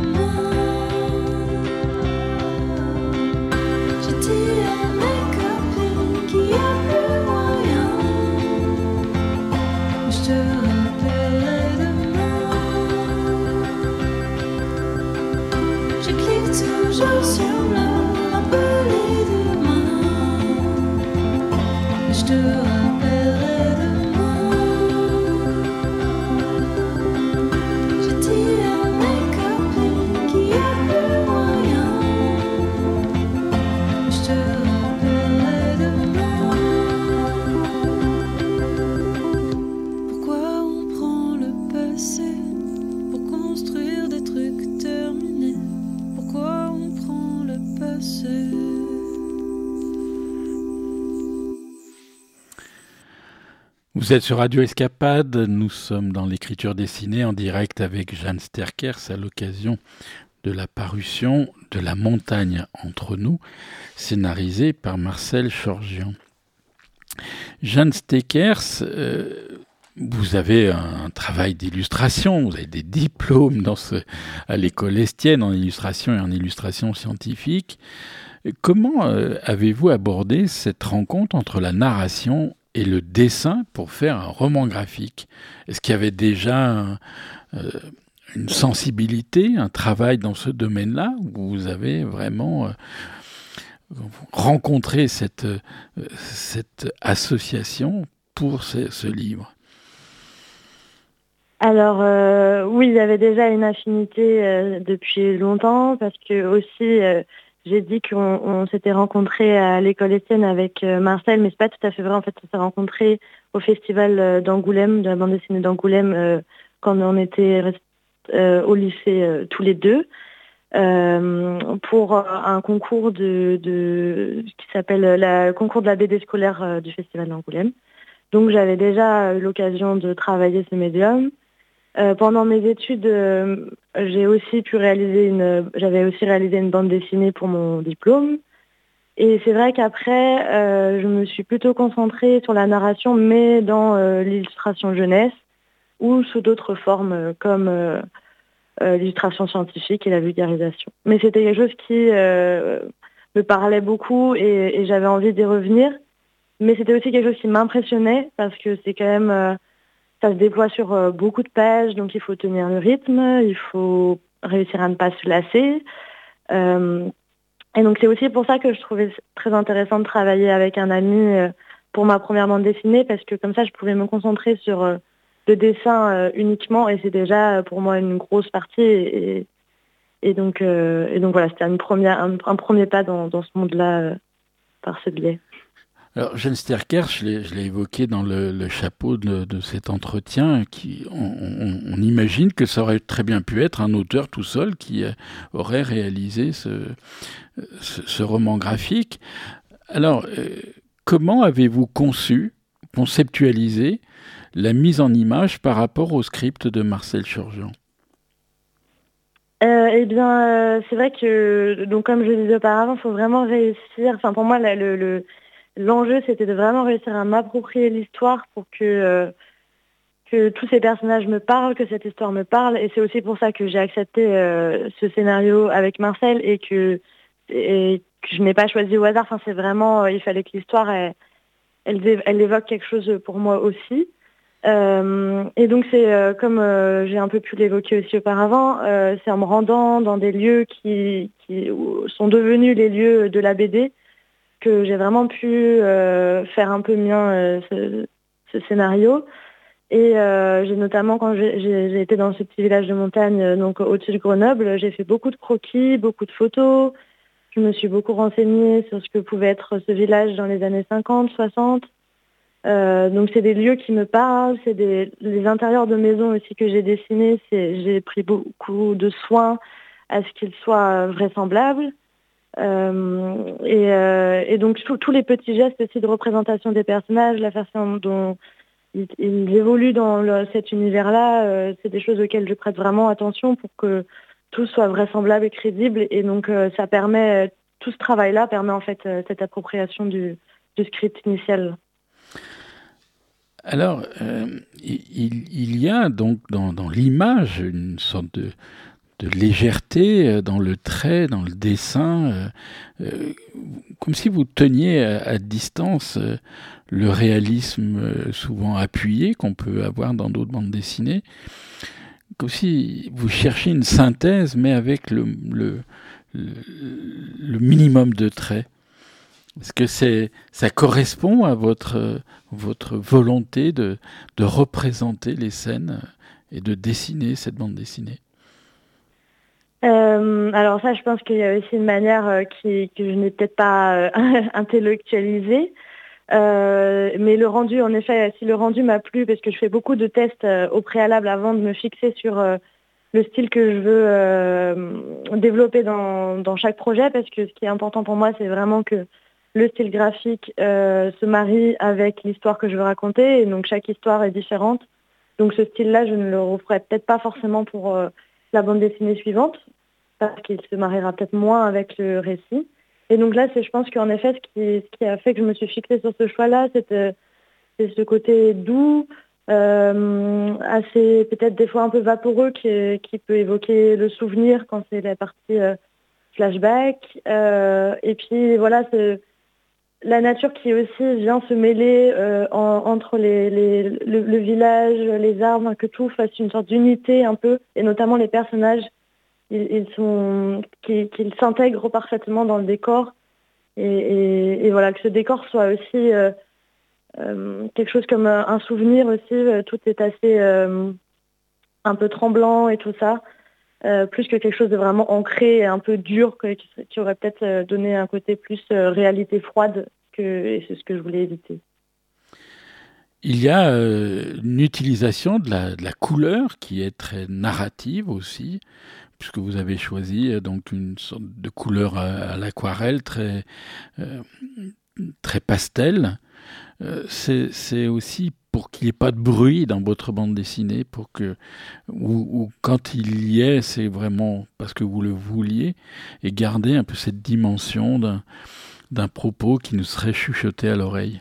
Toujours sur le rappeler demain, je te rappellerai demain. Je dis à mes copines qu'il n'y a plus moyen, je te rappellerai demain. Pourquoi on prend le passé pour construire des trucs terminés? Pourquoi on prend le passé? Vous êtes sur Radio Escapade, nous sommes dans l'écriture dessinée en direct avec Jeanne Sterckers à l'occasion de la parution de La montagne entre nous, scénarisée par Marcel Chorgian. Jeanne Sterckers, euh, vous avez un travail d'illustration, vous avez des diplômes dans ce, à l'école Estienne en illustration et en illustration scientifique. Comment euh, avez-vous abordé cette rencontre entre la narration et le dessin pour faire un roman graphique? Est-ce qu'il y avait déjà un, euh, une sensibilité, un travail dans ce domaine-là, où vous avez vraiment euh, rencontré cette, euh, cette association pour ce, ce livre? Alors euh, oui, il y avait déjà une affinité euh, depuis longtemps parce que aussi euh, j'ai dit qu'on on s'était rencontrés à l'école Estienne avec euh, Marcel, mais c'est pas tout à fait vrai. En fait, on s'est rencontrés au festival euh, d'Angoulême, de la bande dessinée d'Angoulême, euh, quand on était euh, au lycée euh, tous les deux, euh, pour euh, un concours de, de qui s'appelle la concours de la B D scolaire euh, du festival d'Angoulême. Donc j'avais déjà eu l'occasion de travailler ce médium. Euh, pendant mes études, euh, j'ai aussi pu réaliser une, j'avais aussi réalisé une bande dessinée pour mon diplôme. Et c'est vrai qu'après, euh, je me suis plutôt concentrée sur la narration, mais dans euh, l'illustration jeunesse ou sous d'autres formes euh, comme euh, euh, l'illustration scientifique et la vulgarisation. Mais c'était quelque chose qui euh, me parlait beaucoup et, et j'avais envie d'y revenir. Mais c'était aussi quelque chose qui m'impressionnait parce que c'est quand même, euh, ça se déploie sur euh, beaucoup de pages, donc il faut tenir le rythme, il faut réussir à ne pas se lasser. Euh, et donc c'est aussi pour ça que je trouvais très intéressant de travailler avec un ami euh, pour ma première bande dessinée parce que comme ça je pouvais me concentrer sur euh, le dessin euh, uniquement et c'est déjà euh, pour moi une grosse partie et, et donc euh, et donc voilà, c'était une première un, un premier pas dans, dans ce monde-là euh, par ce biais. Alors, Jeanne Stercker, je l'ai, je l'ai évoqué dans le, le chapeau de, de cet entretien, qui, on, on, on imagine que ça aurait très bien pu être un auteur tout seul qui euh, aurait réalisé ce, ce, ce roman graphique. Alors, euh, comment avez-vous conçu, conceptualisé la mise en image par rapport au script de Marcel Churgeon ? Euh, eh bien, euh, c'est vrai que, donc comme je le disais auparavant, il faut vraiment réussir. Enfin, pour moi, le, le, l'enjeu, c'était de vraiment réussir à m'approprier l'histoire pour que, euh, que tous ces personnages me parlent, que cette histoire me parle. Et c'est aussi pour ça que j'ai accepté euh, ce scénario avec Marcel et que, et que je n'ai pas choisi au hasard. Enfin, c'est vraiment, euh, il fallait que l'histoire, elle, elle, elle évoque quelque chose pour moi aussi. Euh, et donc c'est euh, comme euh, j'ai un peu pu l'évoquer aussi auparavant, euh, c'est en me rendant dans des lieux qui, qui sont devenus les lieux de la B D que j'ai vraiment pu euh, faire un peu mien euh, ce, ce scénario. Et euh, j'ai notamment quand j'ai, j'ai, j'ai été dans ce petit village de montagne, euh, donc au-dessus de Grenoble, j'ai fait beaucoup de croquis, beaucoup de photos. Je me suis beaucoup renseignée sur ce que pouvait être ce village dans les années cinquante, soixante. Euh, donc c'est des lieux qui me parlent, c'est des les intérieurs de maisons aussi que j'ai dessinés, c'est j'ai pris beaucoup de soin à ce qu'ils soient vraisemblables. Euh, et, euh, et donc tous les petits gestes aussi de représentation des personnages, la façon dont ils, ils évoluent dans le, cet univers-là, euh, c'est des choses auxquelles je prête vraiment attention pour que tout soit vraisemblable et crédible. Et donc euh, ça permet, tout ce travail-là permet en fait euh, cette appropriation du, du script initial. Alors, euh, il, il y a donc dans, dans l'image une sorte de, de légèreté dans le trait, dans le dessin, euh, euh, comme si vous teniez à, à distance euh, le réalisme euh, souvent appuyé qu'on peut avoir dans d'autres bandes dessinées, comme si vous cherchiez une synthèse, mais avec le, le, le, le minimum de traits. Est-ce que c'est, ça correspond à votre, votre volonté de, de représenter les scènes et de dessiner cette bande dessinée ? euh, Alors ça, je pense qu'il y a aussi une manière euh, qui, que je n'ai peut-être pas euh, intellectualisée. Euh, mais le rendu, en effet, si le rendu m'a plu, parce que je fais beaucoup de tests euh, au préalable avant de me fixer sur euh, le style que je veux euh, développer dans, dans chaque projet, parce que ce qui est important pour moi, c'est vraiment que le style graphique euh, se marie avec l'histoire que je veux raconter, et donc chaque histoire est différente. Donc ce style-là, je ne le referai peut-être pas forcément pour euh, la bande dessinée suivante, parce qu'il se mariera peut-être moins avec le récit. Et donc là, c'est, je pense qu'en effet, ce qui, ce qui a fait que je me suis fixée sur ce choix-là, c'est, euh, c'est ce côté doux, euh, assez peut-être des fois un peu vaporeux, qui, qui peut évoquer le souvenir quand c'est la partie euh, flashback. Euh, et puis voilà, c'est la nature qui aussi vient se mêler euh, en, entre les, les, le, le village, les arbres, que tout fasse une sorte d'unité un peu, et notamment les personnages, ils, ils sont, qu'ils, qu'ils s'intègrent parfaitement dans le décor, et, et, et voilà, que ce décor soit aussi euh, euh, quelque chose comme un souvenir aussi, tout est assez euh, un peu tremblant et tout ça, euh, plus que quelque chose de vraiment ancré et un peu dur, que, qui, qui aurait peut-être donné un côté plus euh, réalité froide, que, et c'est ce que je voulais éviter. Il y a euh, une utilisation de la, de la couleur qui est très narrative aussi, puisque vous avez choisi euh, donc une sorte de couleur à, à l'aquarelle très, euh, très pastel. euh, c'est, c'est aussi pour qu'il n'y ait pas de bruit dans votre bande dessinée, pour que, ou, ou quand il y est, c'est vraiment parce que vous le vouliez, et garder un peu cette dimension d'un, d'un propos qui nous serait chuchoté à l'oreille.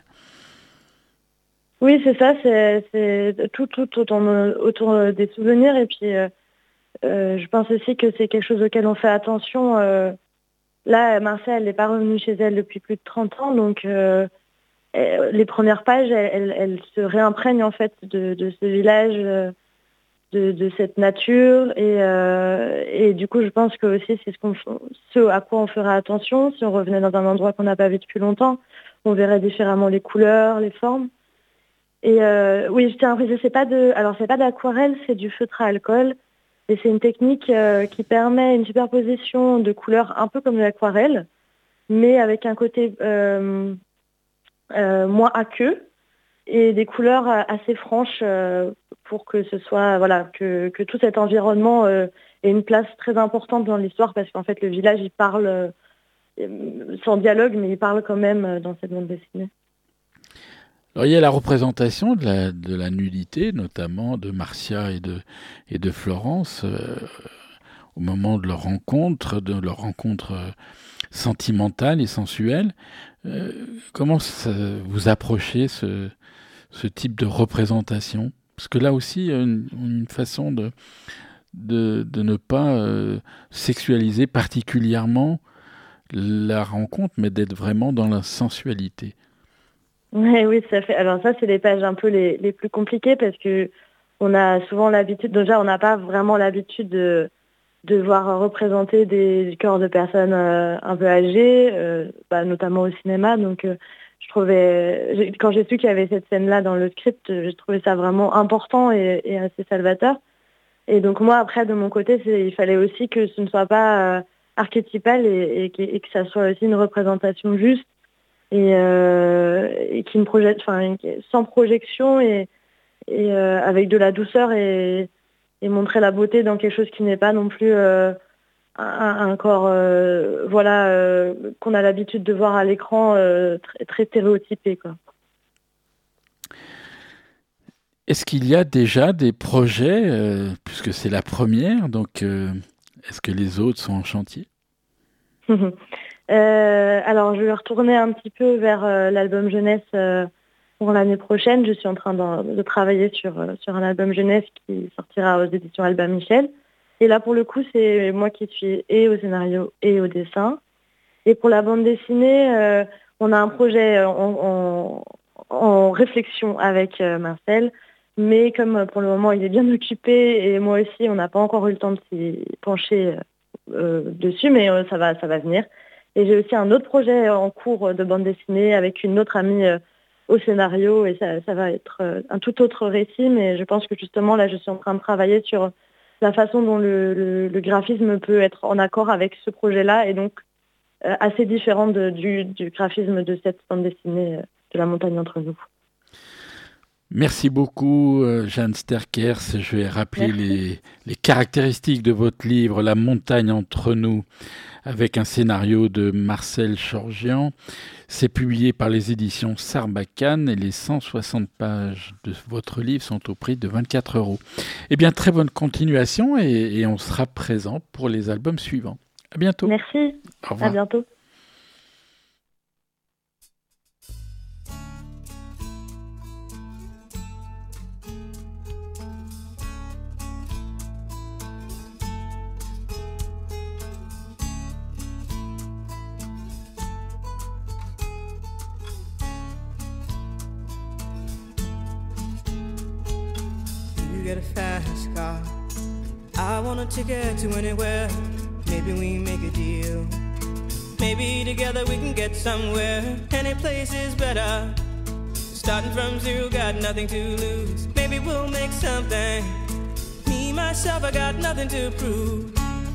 Oui, c'est ça, c'est, c'est tout, tout autour, autour des souvenirs. Et puis, euh, euh, je pense aussi que c'est quelque chose auquel on fait attention. Euh, là, Marcel, elle n'est pas revenue chez elle depuis plus de trente ans, donc euh, elle, les premières pages, elles, elles, elles se réimprègnent en fait de, de ce village, de, de cette nature. Et, euh, et du coup, je pense que aussi, c'est ce, qu'on, ce à quoi on ferait attention. Si on revenait dans un endroit qu'on n'a pas vu depuis longtemps, on verrait différemment les couleurs, les formes. Et euh, oui, je tiens à préciser, c'est pas de, alors c'est pas de l'aquarelle, c'est du feutre à alcool, et c'est une technique euh, qui permet une superposition de couleurs un peu comme de l'aquarelle, mais avec un côté euh, euh, moins aqueux et des couleurs assez franches euh, pour que ce soit, voilà, que, que tout cet environnement euh, ait une place très importante dans l'histoire, parce qu'en fait le village il parle euh, sans dialogue, mais il parle quand même dans cette bande dessinée. Alors, il y a la représentation de la, de la nudité, notamment de Marcia et de, et de Florence, euh, au moment de leur rencontre, de leur rencontre euh, sentimentale et sensuelle. Euh, comment ça, vous approchez ce, ce type de représentation ? Parce que là aussi, il y a une, une façon de, de, de ne pas euh, sexualiser particulièrement la rencontre, mais d'être vraiment dans la sensualité. Oui, oui, ça fait. Alors ça, c'est les pages un peu les, les plus compliquées, parce que on a souvent l'habitude, déjà on n'a pas vraiment l'habitude de, de voir représenter des corps de personnes euh, un peu âgées, euh, bah, notamment au cinéma. Donc euh, je trouvais, j'ai, quand j'ai su qu'il y avait cette scène-là dans le script, j'ai trouvé ça vraiment important et, et assez salvateur. Et donc moi, après, de mon côté, c'est, il fallait aussi que ce ne soit pas euh, archétypal et, et, et que ça soit aussi une représentation juste. Et, euh, et qui me projette, enfin, sans projection et, et euh, avec de la douceur et, et montrer la beauté dans quelque chose qui n'est pas non plus euh, un, un corps, euh, voilà, euh, qu'on a l'habitude de voir à l'écran, euh, très, très stéréotypé, quoi. Est-ce qu'il y a déjà des projets, euh, puisque c'est la première, donc euh, est-ce que les autres sont en chantier ? Euh, alors, je vais retourner un petit peu vers euh, l'album jeunesse euh, pour l'année prochaine. Je suis en train de, de travailler sur, euh, sur un album jeunesse qui sortira aux éditions Albin Michel. Et là, pour le coup, c'est moi qui suis et au scénario et au dessin. Et pour la bande dessinée, euh, on a un projet en, en, en réflexion avec euh, Marcel. Mais comme pour le moment, il est bien occupé et moi aussi, on n'a pas encore eu le temps de s'y pencher euh, dessus, mais euh, ça va, ça va venir. Et j'ai aussi un autre projet en cours de bande dessinée avec une autre amie euh, au scénario, et ça, ça va être euh, un tout autre récit, mais je pense que justement là je suis en train de travailler sur la façon dont le, le, le graphisme peut être en accord avec ce projet-là, et donc euh, assez différent de, du, du graphisme de cette bande dessinée euh, de La montagne entre nous. Merci beaucoup, Jeanne Sterckers. Je vais rappeler les, les caractéristiques de votre livre, La montagne entre nous, avec un scénario de Marcel Chorgian. C'est publié par les éditions Sarbacane et les cent soixante pages de votre livre sont au prix de vingt-quatre euros. Eh bien, très bonne continuation et, et on sera présent pour les albums suivants. À bientôt. Merci. Au revoir. À bientôt. Get a fast car. I want a ticket to anywhere. Maybe we make a deal. Maybe together we can get somewhere. Any place is better. Starting from zero, got nothing to lose. Maybe we'll make something. Me, myself, I got nothing to prove.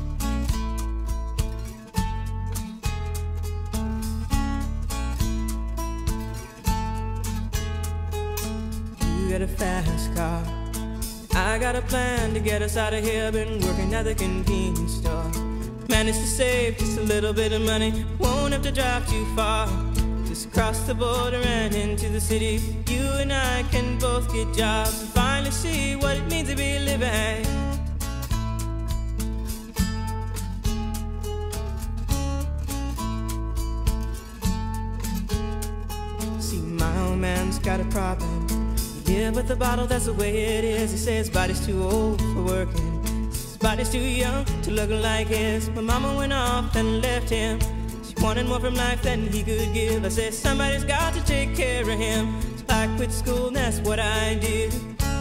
You get a fast car. I got a plan to get us out of here. Been working at the convenience store. Managed to save just a little bit of money. Won't have to drive too far. just cross the border and into the city. You and I can both get jobs and finally see what it means to be living. See, my old man's got a problem. He live with the bottle, that's the way it is. He says his body's too old for working. His body's too young to look like his. My mama went off and left him. She wanted more from life than he could give. I said somebody's got to take care of him. So I quit school and that's what I did.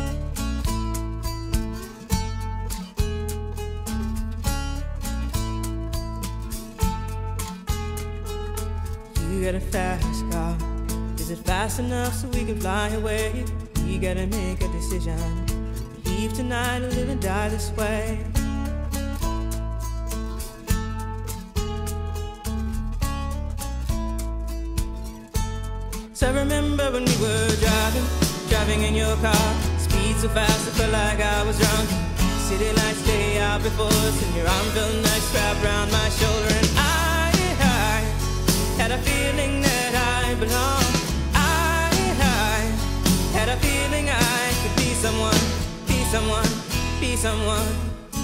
You got a fast car. Is it fast enough so we can fly away? We gotta make a decision. Leave tonight or live and die this way. So I remember when we were driving, driving in your car. Speed so fast I felt like I was drunk. City lights stay out before us, and your arm felt nice wrapped around my shoulder. And I, I had a feeling that I belonged. I, I had a feeling I could be someone, be someone, be someone.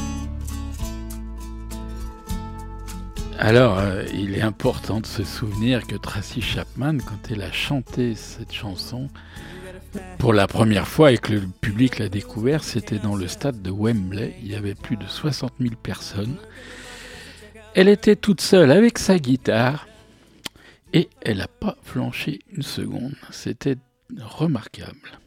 Alors, euh, il est important de se souvenir que Tracy Chapman, quand elle a chanté cette chanson, pour la première fois et que le public l'a découvert, c'était dans le stade de Wembley. Il y avait plus de soixante mille personnes. Elle était toute seule avec sa guitare et elle n'a pas flanché une seconde. C'était remarquable.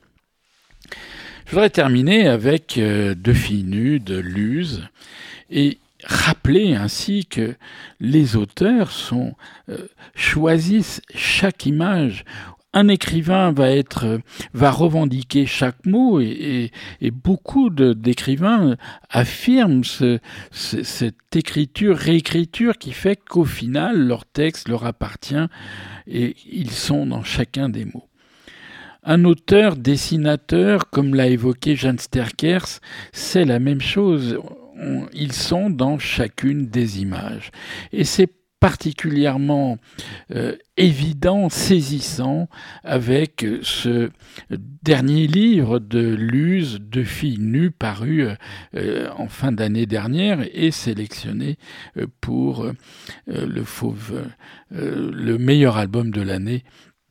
Je voudrais terminer avec euh, Deux filles nues de Luz et rappeler ainsi que les auteurs sont, euh, choisissent chaque image. Un écrivain va être, va revendiquer chaque mot et, et, et beaucoup de, d'écrivains affirment ce, ce, cette écriture, réécriture qui fait qu'au final, leur texte leur appartient et ils sont dans chacun des mots. Un auteur, dessinateur, comme l'a évoqué Jeanne Sterckers, c'est la même chose. On, ils sont dans chacune des images. Et c'est particulièrement euh, évident, saisissant, avec ce dernier livre de Luz, Deux filles nues, paru euh, en fin d'année dernière et sélectionné euh, pour euh, le Fauve, euh, le meilleur album de l'année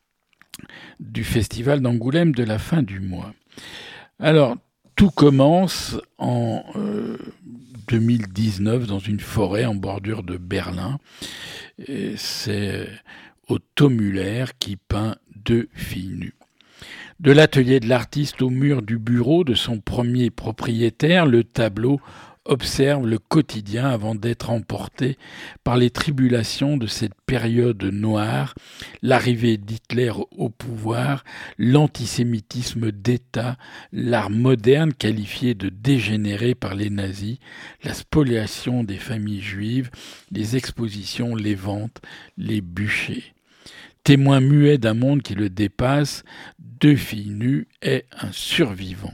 du Festival d'Angoulême de la fin du mois. Alors, tout commence en euh, deux mille dix-neuf dans une forêt en bordure de Berlin. Et c'est Otto Müller qui peint Deux filles nues. De l'atelier de l'artiste au mur du bureau de son premier propriétaire, le tableau observe le quotidien avant d'être emporté par les tribulations de cette période noire, l'arrivée d'Hitler au pouvoir, l'antisémitisme d'État, l'art moderne qualifié de dégénéré par les nazis, la spoliation des familles juives, les expositions, les ventes, les bûchers. Témoin muet d'un monde qui le dépasse, Deux filles nues est un survivant.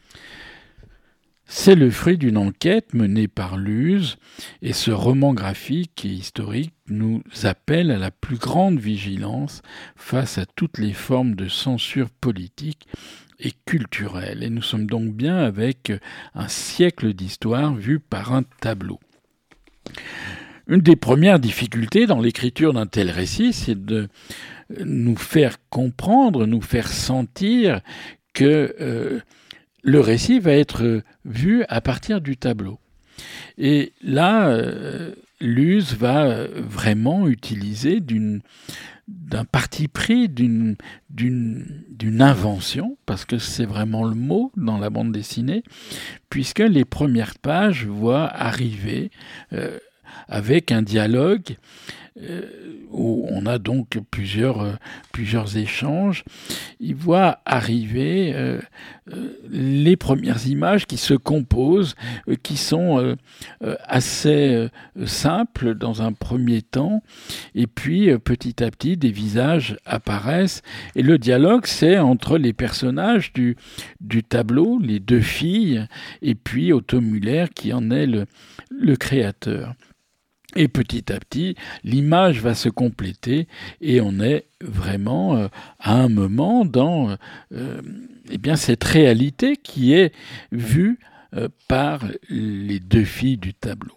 C'est le fruit d'une enquête menée par Luz et ce roman graphique et historique nous appelle à la plus grande vigilance face à toutes les formes de censure politique et culturelle. Et nous sommes donc bien avec un siècle d'histoire vu par un tableau. Une des premières difficultés dans l'écriture d'un tel récit, c'est de nous faire comprendre, nous faire sentir que euh, le récit va être vu à partir du tableau. Et là, euh, Luz va vraiment utiliser d'une, d'un parti pris, d'une, d'une, d'une invention, parce que c'est vraiment le mot dans la bande dessinée, puisque les premières pages voient arriver euh, avec un dialogue euh, où on a donc plusieurs, euh, plusieurs échanges. Il voit arriver euh, euh, les premières images qui se composent, euh, qui sont euh, euh, assez euh, simples dans un premier temps, et puis euh, petit à petit des visages apparaissent. Et le dialogue, c'est entre les personnages du, du tableau, les deux filles, et puis Otto Müller qui en est le, le créateur. Et petit à petit, l'image va se compléter et on est vraiment euh, à un moment dans euh, eh bien, cette réalité qui est vue euh, par les deux filles du tableau.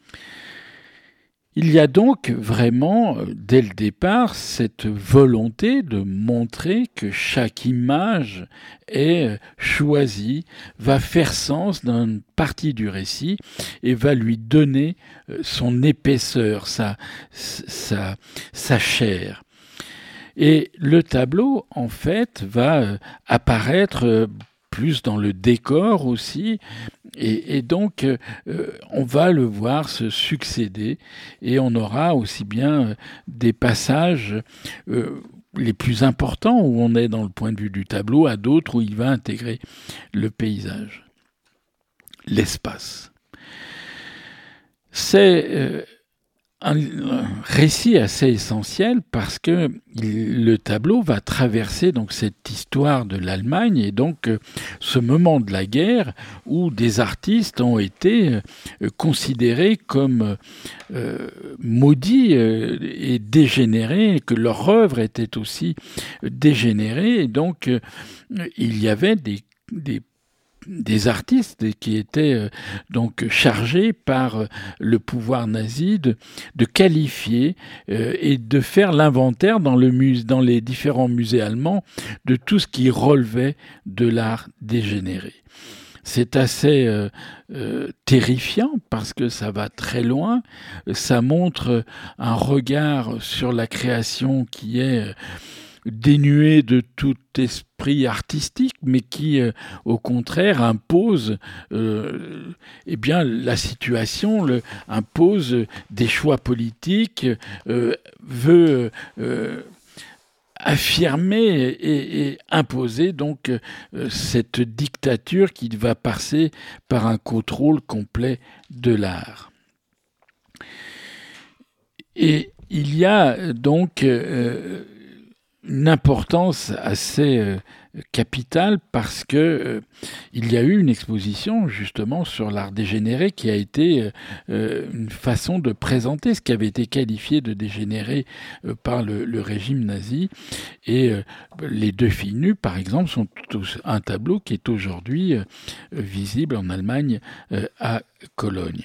Il y a donc vraiment, dès le départ, cette volonté de montrer que chaque image est choisie, va faire sens d'une partie du récit et va lui donner son épaisseur, sa, sa, sa chair. Et le tableau, en fait, va apparaître plus dans le décor aussi, et, et donc euh, on va le voir se succéder, et on aura aussi bien euh, des passages euh, les plus importants où on est dans le point de vue du tableau, à d'autres où il va intégrer le paysage, l'espace. C'est euh, un récit assez essentiel parce que le tableau va traverser donc cette histoire de l'Allemagne et donc ce moment de la guerre où des artistes ont été considérés comme euh, maudits et dégénérés, que leur œuvre était aussi dégénérée, et donc il y avait des, des des artistes qui étaient euh, donc chargés par euh, le pouvoir nazi de, de qualifier euh, et de faire l'inventaire dans, le mus- dans les différents musées allemands de tout ce qui relevait de l'art dégénéré. C'est assez euh, euh, terrifiant parce que ça va très loin, ça montre un regard sur la création qui est euh, dénué de tout esprit artistique, mais qui, euh, au contraire, impose euh, eh bien, la situation, le, impose des choix politiques, euh, veut euh, affirmer et, et imposer donc euh, cette dictature qui va passer par un contrôle complet de l'art. Et il y a donc euh, une importance assez euh, capitale parce que euh, il y a eu une exposition justement sur l'art dégénéré qui a été euh, une façon de présenter ce qui avait été qualifié de dégénéré euh, par le, le régime nazi, et euh, les deux filles nues par exemple sont tous un tableau qui est aujourd'hui euh, visible en Allemagne euh, à Cologne.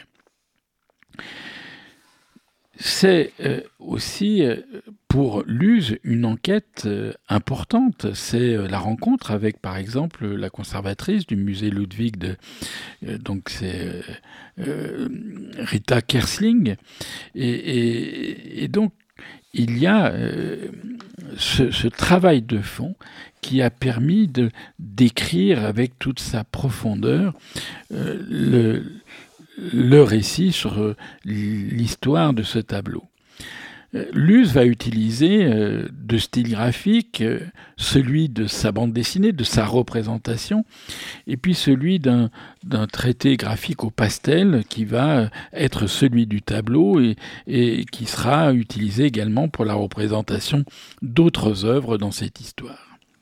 C'est euh, aussi euh, pour Luz une enquête euh, importante. C'est euh, la rencontre avec, par exemple, la conservatrice du musée Ludwig, de, euh, donc c'est euh, Rita Kersling. Et, et, et donc, il y a euh, ce, ce travail de fond qui a permis de d'écrire avec toute sa profondeur euh, le le récit sur l'histoire de ce tableau. Luz va utiliser euh, deux styles graphiques, euh, celui de sa bande dessinée, de sa représentation, et puis celui d'un, d'un traité graphique au pastel qui va être celui du tableau et, et qui sera utilisé également pour la représentation d'autres œuvres dans cette histoire.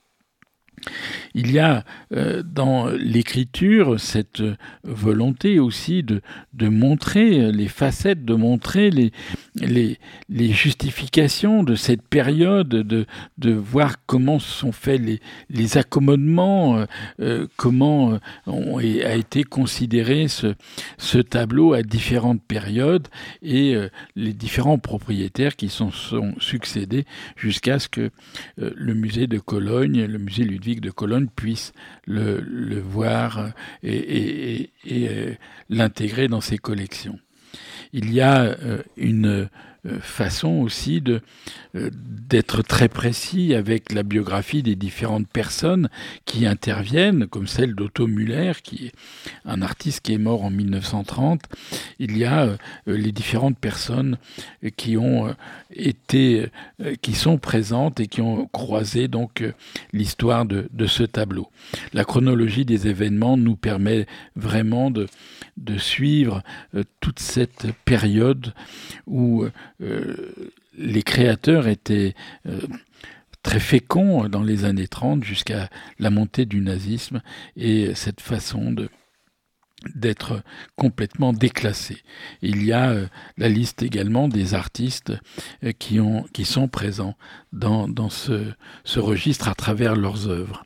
Il y a euh, dans l'écriture cette volonté aussi de, de montrer les facettes, de montrer les, les, les justifications de cette période, de, de voir comment sont faits les, les accommodements, euh, comment on, a été considéré ce, ce tableau à différentes périodes et euh, les différents propriétaires qui sont, sont succédés jusqu'à ce que euh, le musée de Cologne, le musée Ludwig de Cologne puisse le, le voir et, et, et, et euh, l'intégrer dans ses collections. Il y a euh, une euh, façon aussi de, euh, d'être très précis avec la biographie des différentes personnes qui interviennent, comme celle d'Otto Müller, qui est un artiste qui est mort en mille neuf cent trente. Il y a euh, les différentes personnes qui ont euh, été, euh, qui sont présentes et qui ont croisé donc euh, l'histoire de, de ce tableau. La chronologie des événements nous permet vraiment de, de suivre euh, toute cette période où euh, les créateurs étaient euh, très féconds dans les années trente jusqu'à la montée du nazisme et cette façon de, d'être complètement déclassé. Il y a euh, la liste également des artistes euh, qui, ont, qui sont présents dans, dans ce, ce registre à travers leurs œuvres.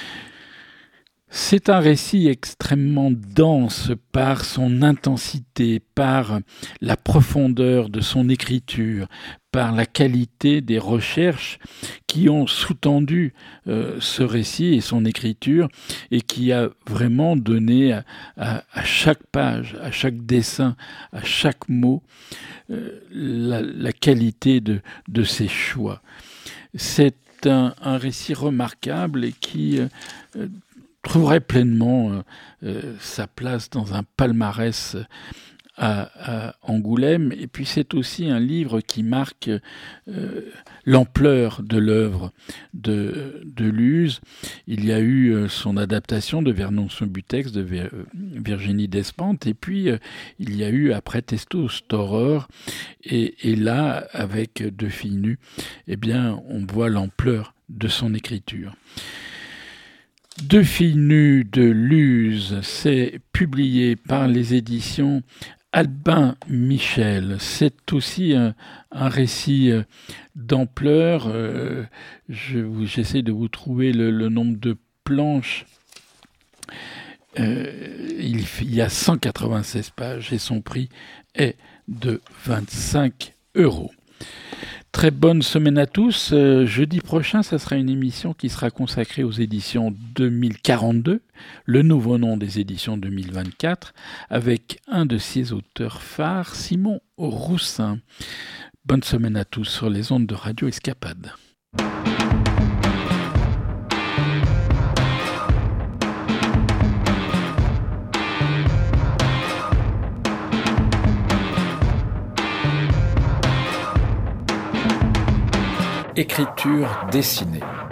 C'est un récit extrêmement dense par son intensité, par la profondeur de son écriture, par la qualité des recherches qui ont sous-tendu euh, ce récit et son écriture et qui a vraiment donné à, à, à chaque page, à chaque dessin, à chaque mot euh, la, la qualité de, de ses choix. C'est un, un récit remarquable et qui euh, trouverait pleinement euh, euh, sa place dans un palmarès à, à Angoulême. Et puis c'est aussi un livre qui marque euh, l'ampleur de l'œuvre de, de Luz. Il y a eu euh, son adaptation de Vernon Subutex de Vir- Virginie Despentes, et puis euh, il y a eu après Testosterone, et, et là, avec Deux filles nues, eh bien, on voit l'ampleur de son écriture. Deux filles nues de Luz, c'est publié par les éditions Albin Michel. C'est aussi un, un récit d'ampleur. Euh, je, j'essaie de vous trouver le, le nombre de planches. Euh, il, il y a cent quatre-vingt-seize pages et son prix est de vingt-cinq euros. Très bonne semaine à tous. Euh, jeudi prochain, ça sera une émission qui sera consacrée aux éditions deux mille quarante-deux, le nouveau nom des éditions deux mille vingt-quatre, avec un de ses auteurs phares, Simon Roussin. Bonne semaine à tous sur les ondes de Radio Escapade. Écriture dessinée.